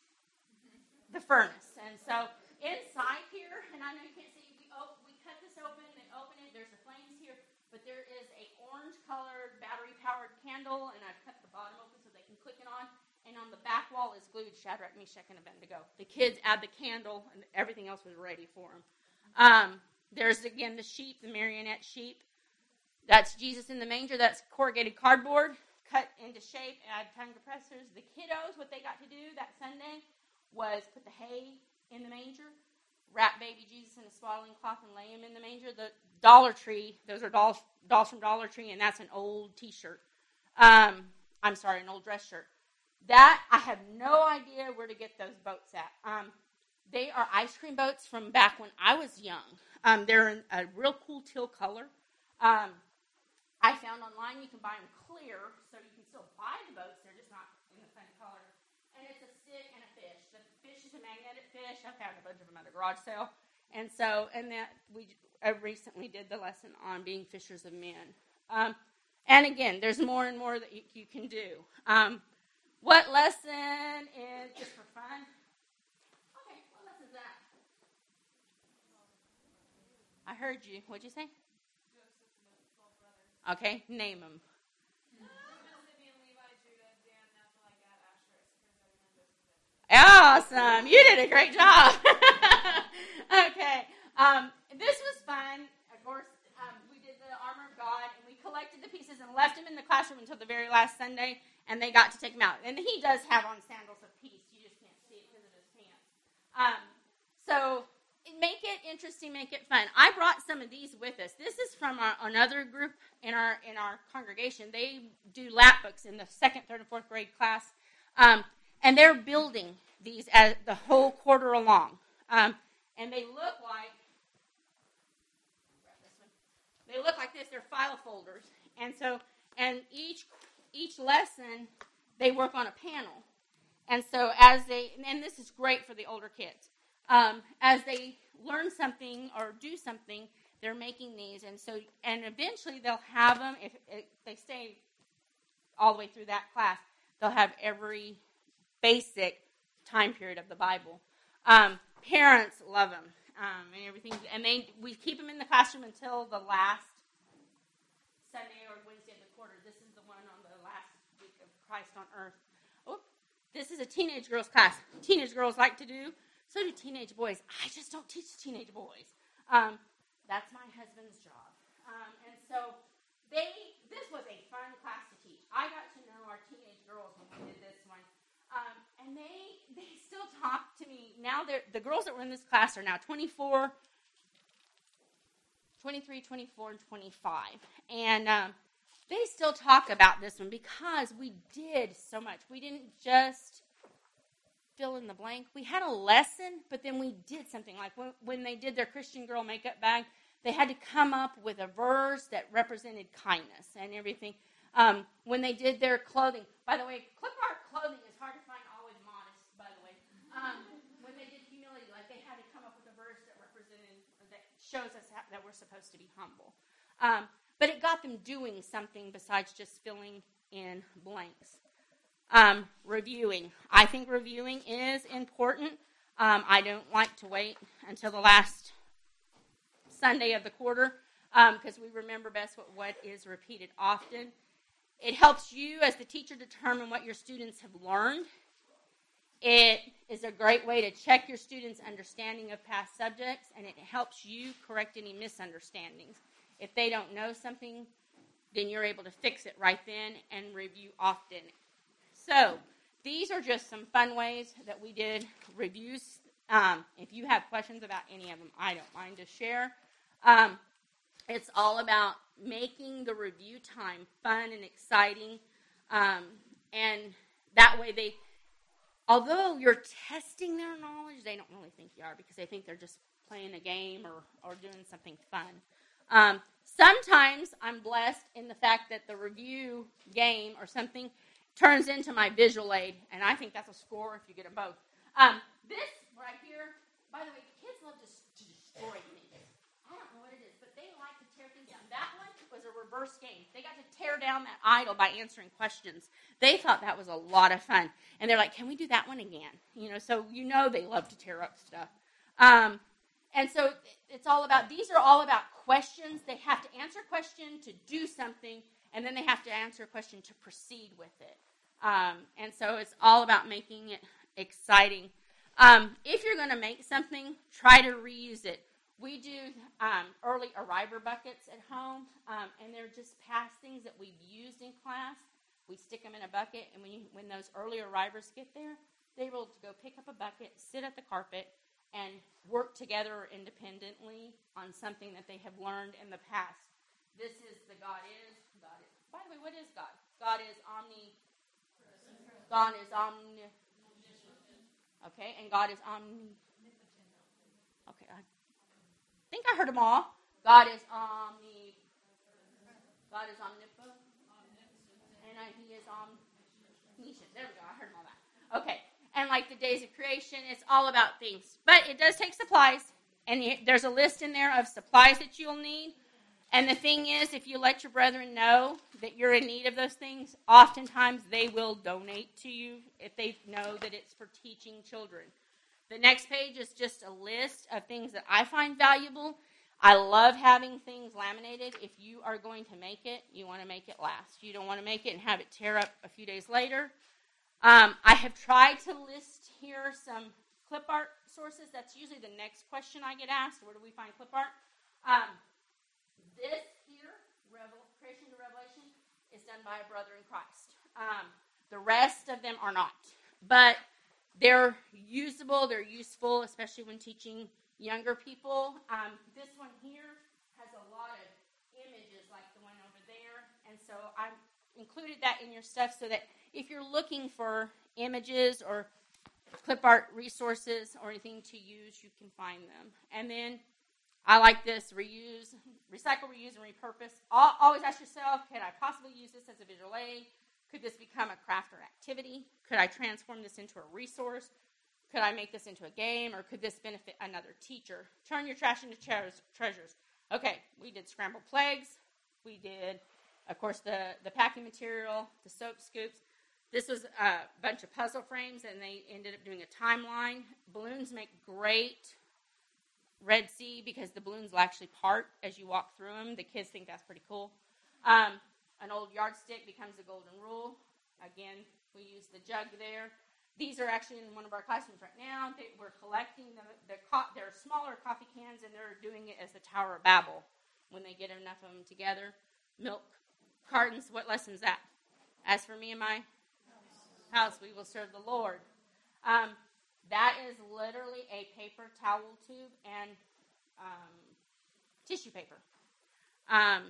the furnace. And so inside here, and I know you can't see, we, op- we cut this open and open it. There's the flames here, but there is a orange-colored battery-powered candle, and I've cut the bottom open so they can click it on. And on the back wall is glued Shadrach, Meshach, and Abednego. The kids add the candle, and everything else was ready for them. Um, there's, again, the sheep, the marionette sheep. That's Jesus in the manger. That's corrugated cardboard cut into shape, add tongue compressors. The kiddos, what they got to do that Sunday was put the hay in the manger, wrap baby Jesus in a swaddling cloth, and lay him in the manger. The Dollar Tree, those are dolls, dolls from Dollar Tree, and that's an old T-shirt. Um, I'm sorry, an old dress shirt. That, I have no idea where to get those boats at. Um, they are ice cream boats from back when I was young. Um, they're in a real cool teal color. Um, I found online you can buy them clear, so you can still buy the boats. They're just not in the same color. And it's a stick and a fish. The fish is a magnetic fish. I found a bunch of them at a garage sale. And so, and that we I recently did the lesson on being fishers of men. Um, and again, there's more and more that you, you can do. Um, What lesson is just for fun? Okay, what lesson is that? I heard you. What'd you say? Okay, name them. Awesome. You did a great job. Okay. Um, this was fun. Of course, um, we did the armor of God, and we collected the pieces and left them in the classroom until the very last Sunday. and they got to take him out. And he does have on sandals of peace. You just can't see it because of his pants. Um, so make it interesting, make it fun. I brought some of these with us. This is from our, another group in our in our congregation. They do lap books in the second, third, and fourth grade class, um, and they're building these as the whole quarter along. Um, and they look like they look like this. They're file folders, and so and each each lesson they work on a panel, and so as they and this is great for the older kids. Um, as they learn something or do something, they're making these, and so and eventually they'll have them. If, if they stay all the way through that class, they'll have every basic time period of the Bible. Um, parents love them um, and everything, and they we keep them in the classroom until the last Sunday or Wednesday of the quarter. This is the one on the last week of Christ on Earth. Oh, this is a teenage girls class. Teenage girls like to do. So do teenage boys. I just don't teach teenage boys. Um, that's my husband's job. Um, and so they, this was a fun class to teach. I got to know our teenage girls when we did this one. Um, and they they still talk to me. Now they're, the girls that were in this class are now twenty-four, twenty-three, twenty-four, and twenty-five. And um, they still talk about this one because we did so much. We didn't just fill in the blank. We had a lesson, but then we did something. Like when, when they did their Christian Girl makeup bag, they had to come up with a verse that represented kindness and everything. Um, when they did their clothing, by the way, clip art clothing is hard to find always modest, by the way. Um, when they did humility, like they had to come up with a verse that represented, that shows us how, that we're supposed to be humble. Um, but it got them doing something besides just filling in blanks. Um, reviewing. I think reviewing is important. Um, I don't like to wait until the last Sunday of the quarter because um, we remember best what, what is repeated often. It helps you as the teacher determine what your students have learned. It is a great way to check your students' understanding of past subjects, and it helps you correct any misunderstandings. If they don't know something, then you're able to fix it right then and review often. So these are just some fun ways that we did reviews. Um, if you have questions about any of them, I don't mind to share. Um, it's all about making the review time fun and exciting. Um, and that way they, although you're testing their knowledge, they don't really think you are because they think they're just playing a game or, or doing something fun. Um, sometimes I'm blessed in the fact that the review game or something turns into my visual aid, and I think that's a score if you get them both. Um, this right here, by the way, kids love to, to destroy things. I don't know what it is, but they like to tear things down. That one was a reverse game. They got to tear down that idol by answering questions. They thought that was a lot of fun, and they're like, "Can we do that one again?" You know, so you know they love to tear up stuff. Um, and so it's all about. These are all about questions. They have to answer a question to do something. And then they have to answer a question to proceed with it. Um, and so it's all about making it exciting. Um, if you're going to make something, try to reuse it. We do um, early arriver buckets at home, um, and they're just past things that we've used in class. We stick them in a bucket, and when, you, when those early arrivers get there, they're able to go pick up a bucket, sit at the carpet, and work together independently on something that they have learned in the past. This is the God is. God is. By the way, what is God? God is omni. God is omni. Okay, and God is omni. Okay, I think I heard them all. God is omni. God is omnipotent. And I, He is omniscient. There we go. I heard them all that. Okay, and like the days of creation, it's all about things, but it does take supplies, and you, there's a list in there of supplies that you'll need. And the thing is, if you let your brethren know that you're in need of those things, oftentimes they will donate to you if they know that it's for teaching children. The next page is just a list of things that I find valuable. I love having things laminated. If you are going to make it, you want to make it last. You don't want to make it and have it tear up a few days later. Um, I have tried to list here some clip art sources. That's usually the next question I get asked. Where do we find clip art? Um, This here, Revel, Creation to Revelation, is done by a brother in Christ. Um, The rest of them are not. But they're usable, they're useful, especially when teaching younger people. Um, this one here has a lot of images like the one over there. And so I included that in your stuff so that if you're looking for images or clip art resources or anything to use, you can find them. And then I like this, reuse, recycle, reuse, and repurpose. Always ask yourself, can I possibly use this as a visual aid? Could this become a craft or activity? Could I transform this into a resource? Could I make this into a game? Or could this benefit another teacher? Turn your trash into treasures. Okay, we did scrambled plagues. We did, of course, the, the packing material, the soap scoops. This was a bunch of puzzle frames, and they ended up doing a timeline. Balloons make great Red Sea because the balloons will actually part as you walk through them. The kids think that's pretty cool. Um, an old yardstick becomes a golden rule. Again, we use the jug there. These are actually in one of our classrooms right now. They, we're collecting the, the co- they're smaller coffee cans, and they're doing it as the Tower of Babel when they get enough of them together. Milk cartons, what lesson is that? As for me and my house, we will serve the Lord. Um, that is literally a paper towel tube and um, tissue paper. Um,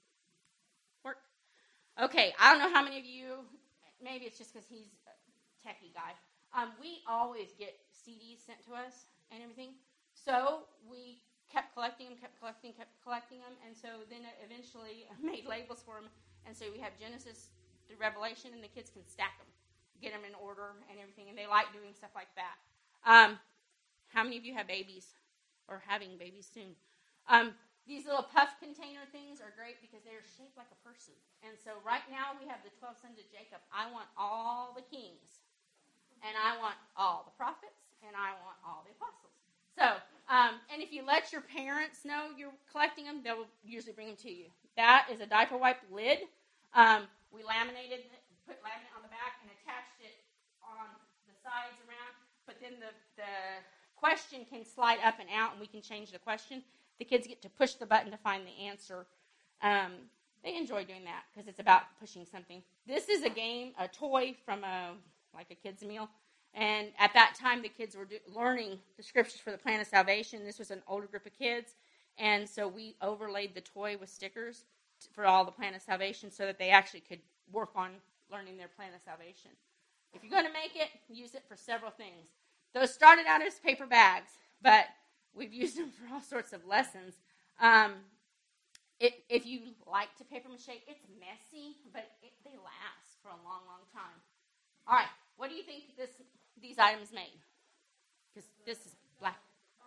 work. Okay, I don't know how many of you, maybe it's just because he's a techie guy. Um, we always get C Ds sent to us and everything. So we kept collecting them, kept collecting, kept collecting them, and so then eventually made labels for them. And so we have Genesis through Revelation, and the kids can stack them, get them in order and everything, and they like doing stuff like that. Um, how many of you have babies or having babies soon? Um, these little puff container things are great because they're shaped like a person. And so right now we have the twelve sons of Jacob. I want all the kings, and I want all the prophets, and I want all the apostles. So, um, and if you let your parents know you're collecting them, they'll usually bring them to you. That is a diaper wipe lid. Um, we laminated it, put laminate on the back, and attached it on the sides around. But then the, the question can slide up and out, and we can change the question. The kids get to push the button to find the answer. Um, they enjoy doing that because it's about pushing something. This is a game, a toy from a like a kid's meal. And at that time, the kids were do, learning the scriptures for the plan of salvation. This was an older group of kids. And so we overlaid the toy with stickers t- for all the plan of salvation so that they actually could work on learning their plan of salvation. If you're going to make it, use it for several things. Those started out as paper bags, but we've used them for all sorts of lessons. Um, it, if you like to paper mache, it's messy, but it, they last for a long, long time. All right, what do you think this these items made? Because this is black.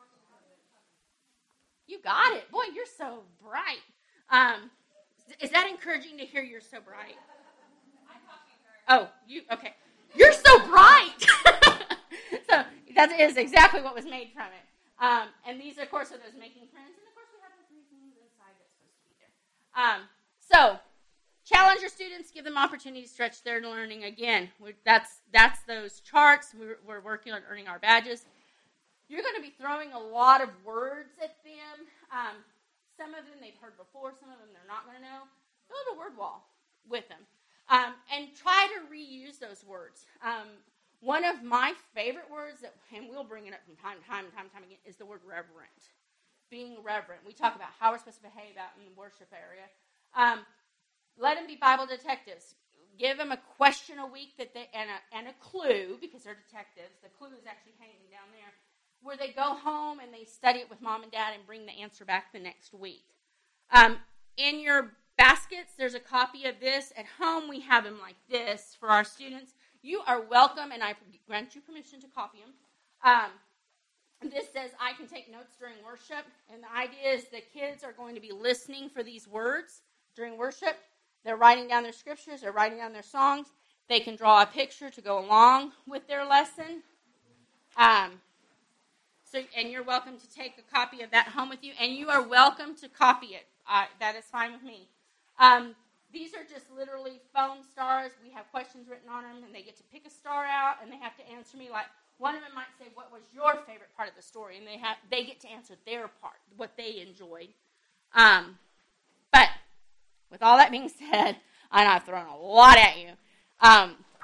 You got it. Boy, you're so bright. Um, is that encouraging to hear you're so bright? Oh, you okay. You're so bright. So that is exactly what was made from it. Um, and these, of course, are those making friends. And, of course, we have the three things inside that's supposed to be there. Um, so challenge your students. Give them opportunity to stretch their learning. Again, we're, that's that's those charts. We're, we're working on earning our badges. You're going to be throwing a lot of words at them. Um, some of them they've heard before. Some of them they're not going to know. Build a word wall with them. Um, and try to reuse those words. Um, one of my favorite words, that, and we'll bring it up from time to time and time and time again, is the word reverent. Being reverent. We talk about how we're supposed to behave out in the worship area. Um, let them be Bible detectives. Give them a question a week that they and a, and a clue, because they're detectives. The clue is actually hanging down there, where they go home and they study it with mom and dad and bring the answer back the next week. Um, in your baskets, there's a copy of this. At home, we have them like this for our students. You are welcome, and I grant you permission to copy them. Um, this says, I can take notes during worship, and the idea is the kids are going to be listening for these words during worship. They're writing down their scriptures. They're writing down their songs. They can draw a picture to go along with their lesson. Um, so, and you're welcome to take a copy of that home with you, and you are welcome to copy it. Uh, that is fine with me. Um, these are just literally foam stars. We have questions written on them, and they get to pick a star out, and they have to answer me. Like, one of them might say, what was your favorite part of the story? And they have they get to answer their part, what they enjoyed. Um, but with all that being said, I know I've thrown a lot at you. Um,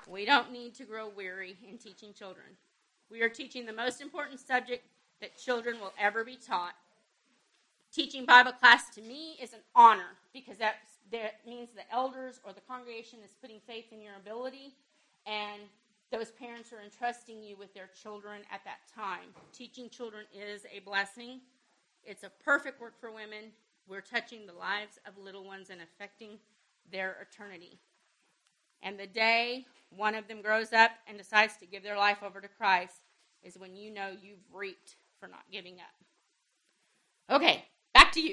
We don't need to grow weary in teaching children. We are teaching the most important subject that children will ever be taught. Teaching Bible class to me is an honor because that, that means the elders or the congregation is putting faith in your ability, and those parents are entrusting you with their children at that time. Teaching children is a blessing. It's a perfect work for women. We're touching the lives of little ones and affecting their eternity. And the day one of them grows up and decides to give their life over to Christ is when you know you've reaped for not giving up. Okay, back to you.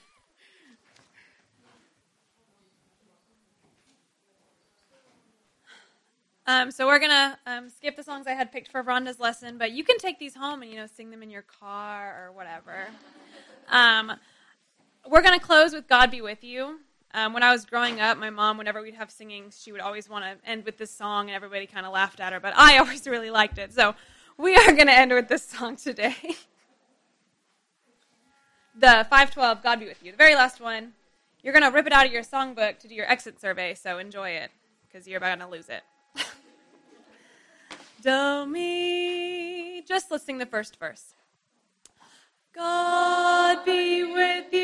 Um, so we're going to um, skip the songs I had picked for Rhonda's lesson, but you can take these home and, you know, sing them in your car or whatever. Um, we're going to close with God Be With You. Um, when I was growing up, my mom, whenever we'd have singing, she would always want to end with this song, and everybody kind of laughed at her, but I always really liked it. So we are going to end with this song today. The five twelve, God Be With You. The very last one. You're going to rip it out of your songbook to do your exit survey, so enjoy it, because you're about to lose it. Do, me. Just let's sing the first verse. God be with you.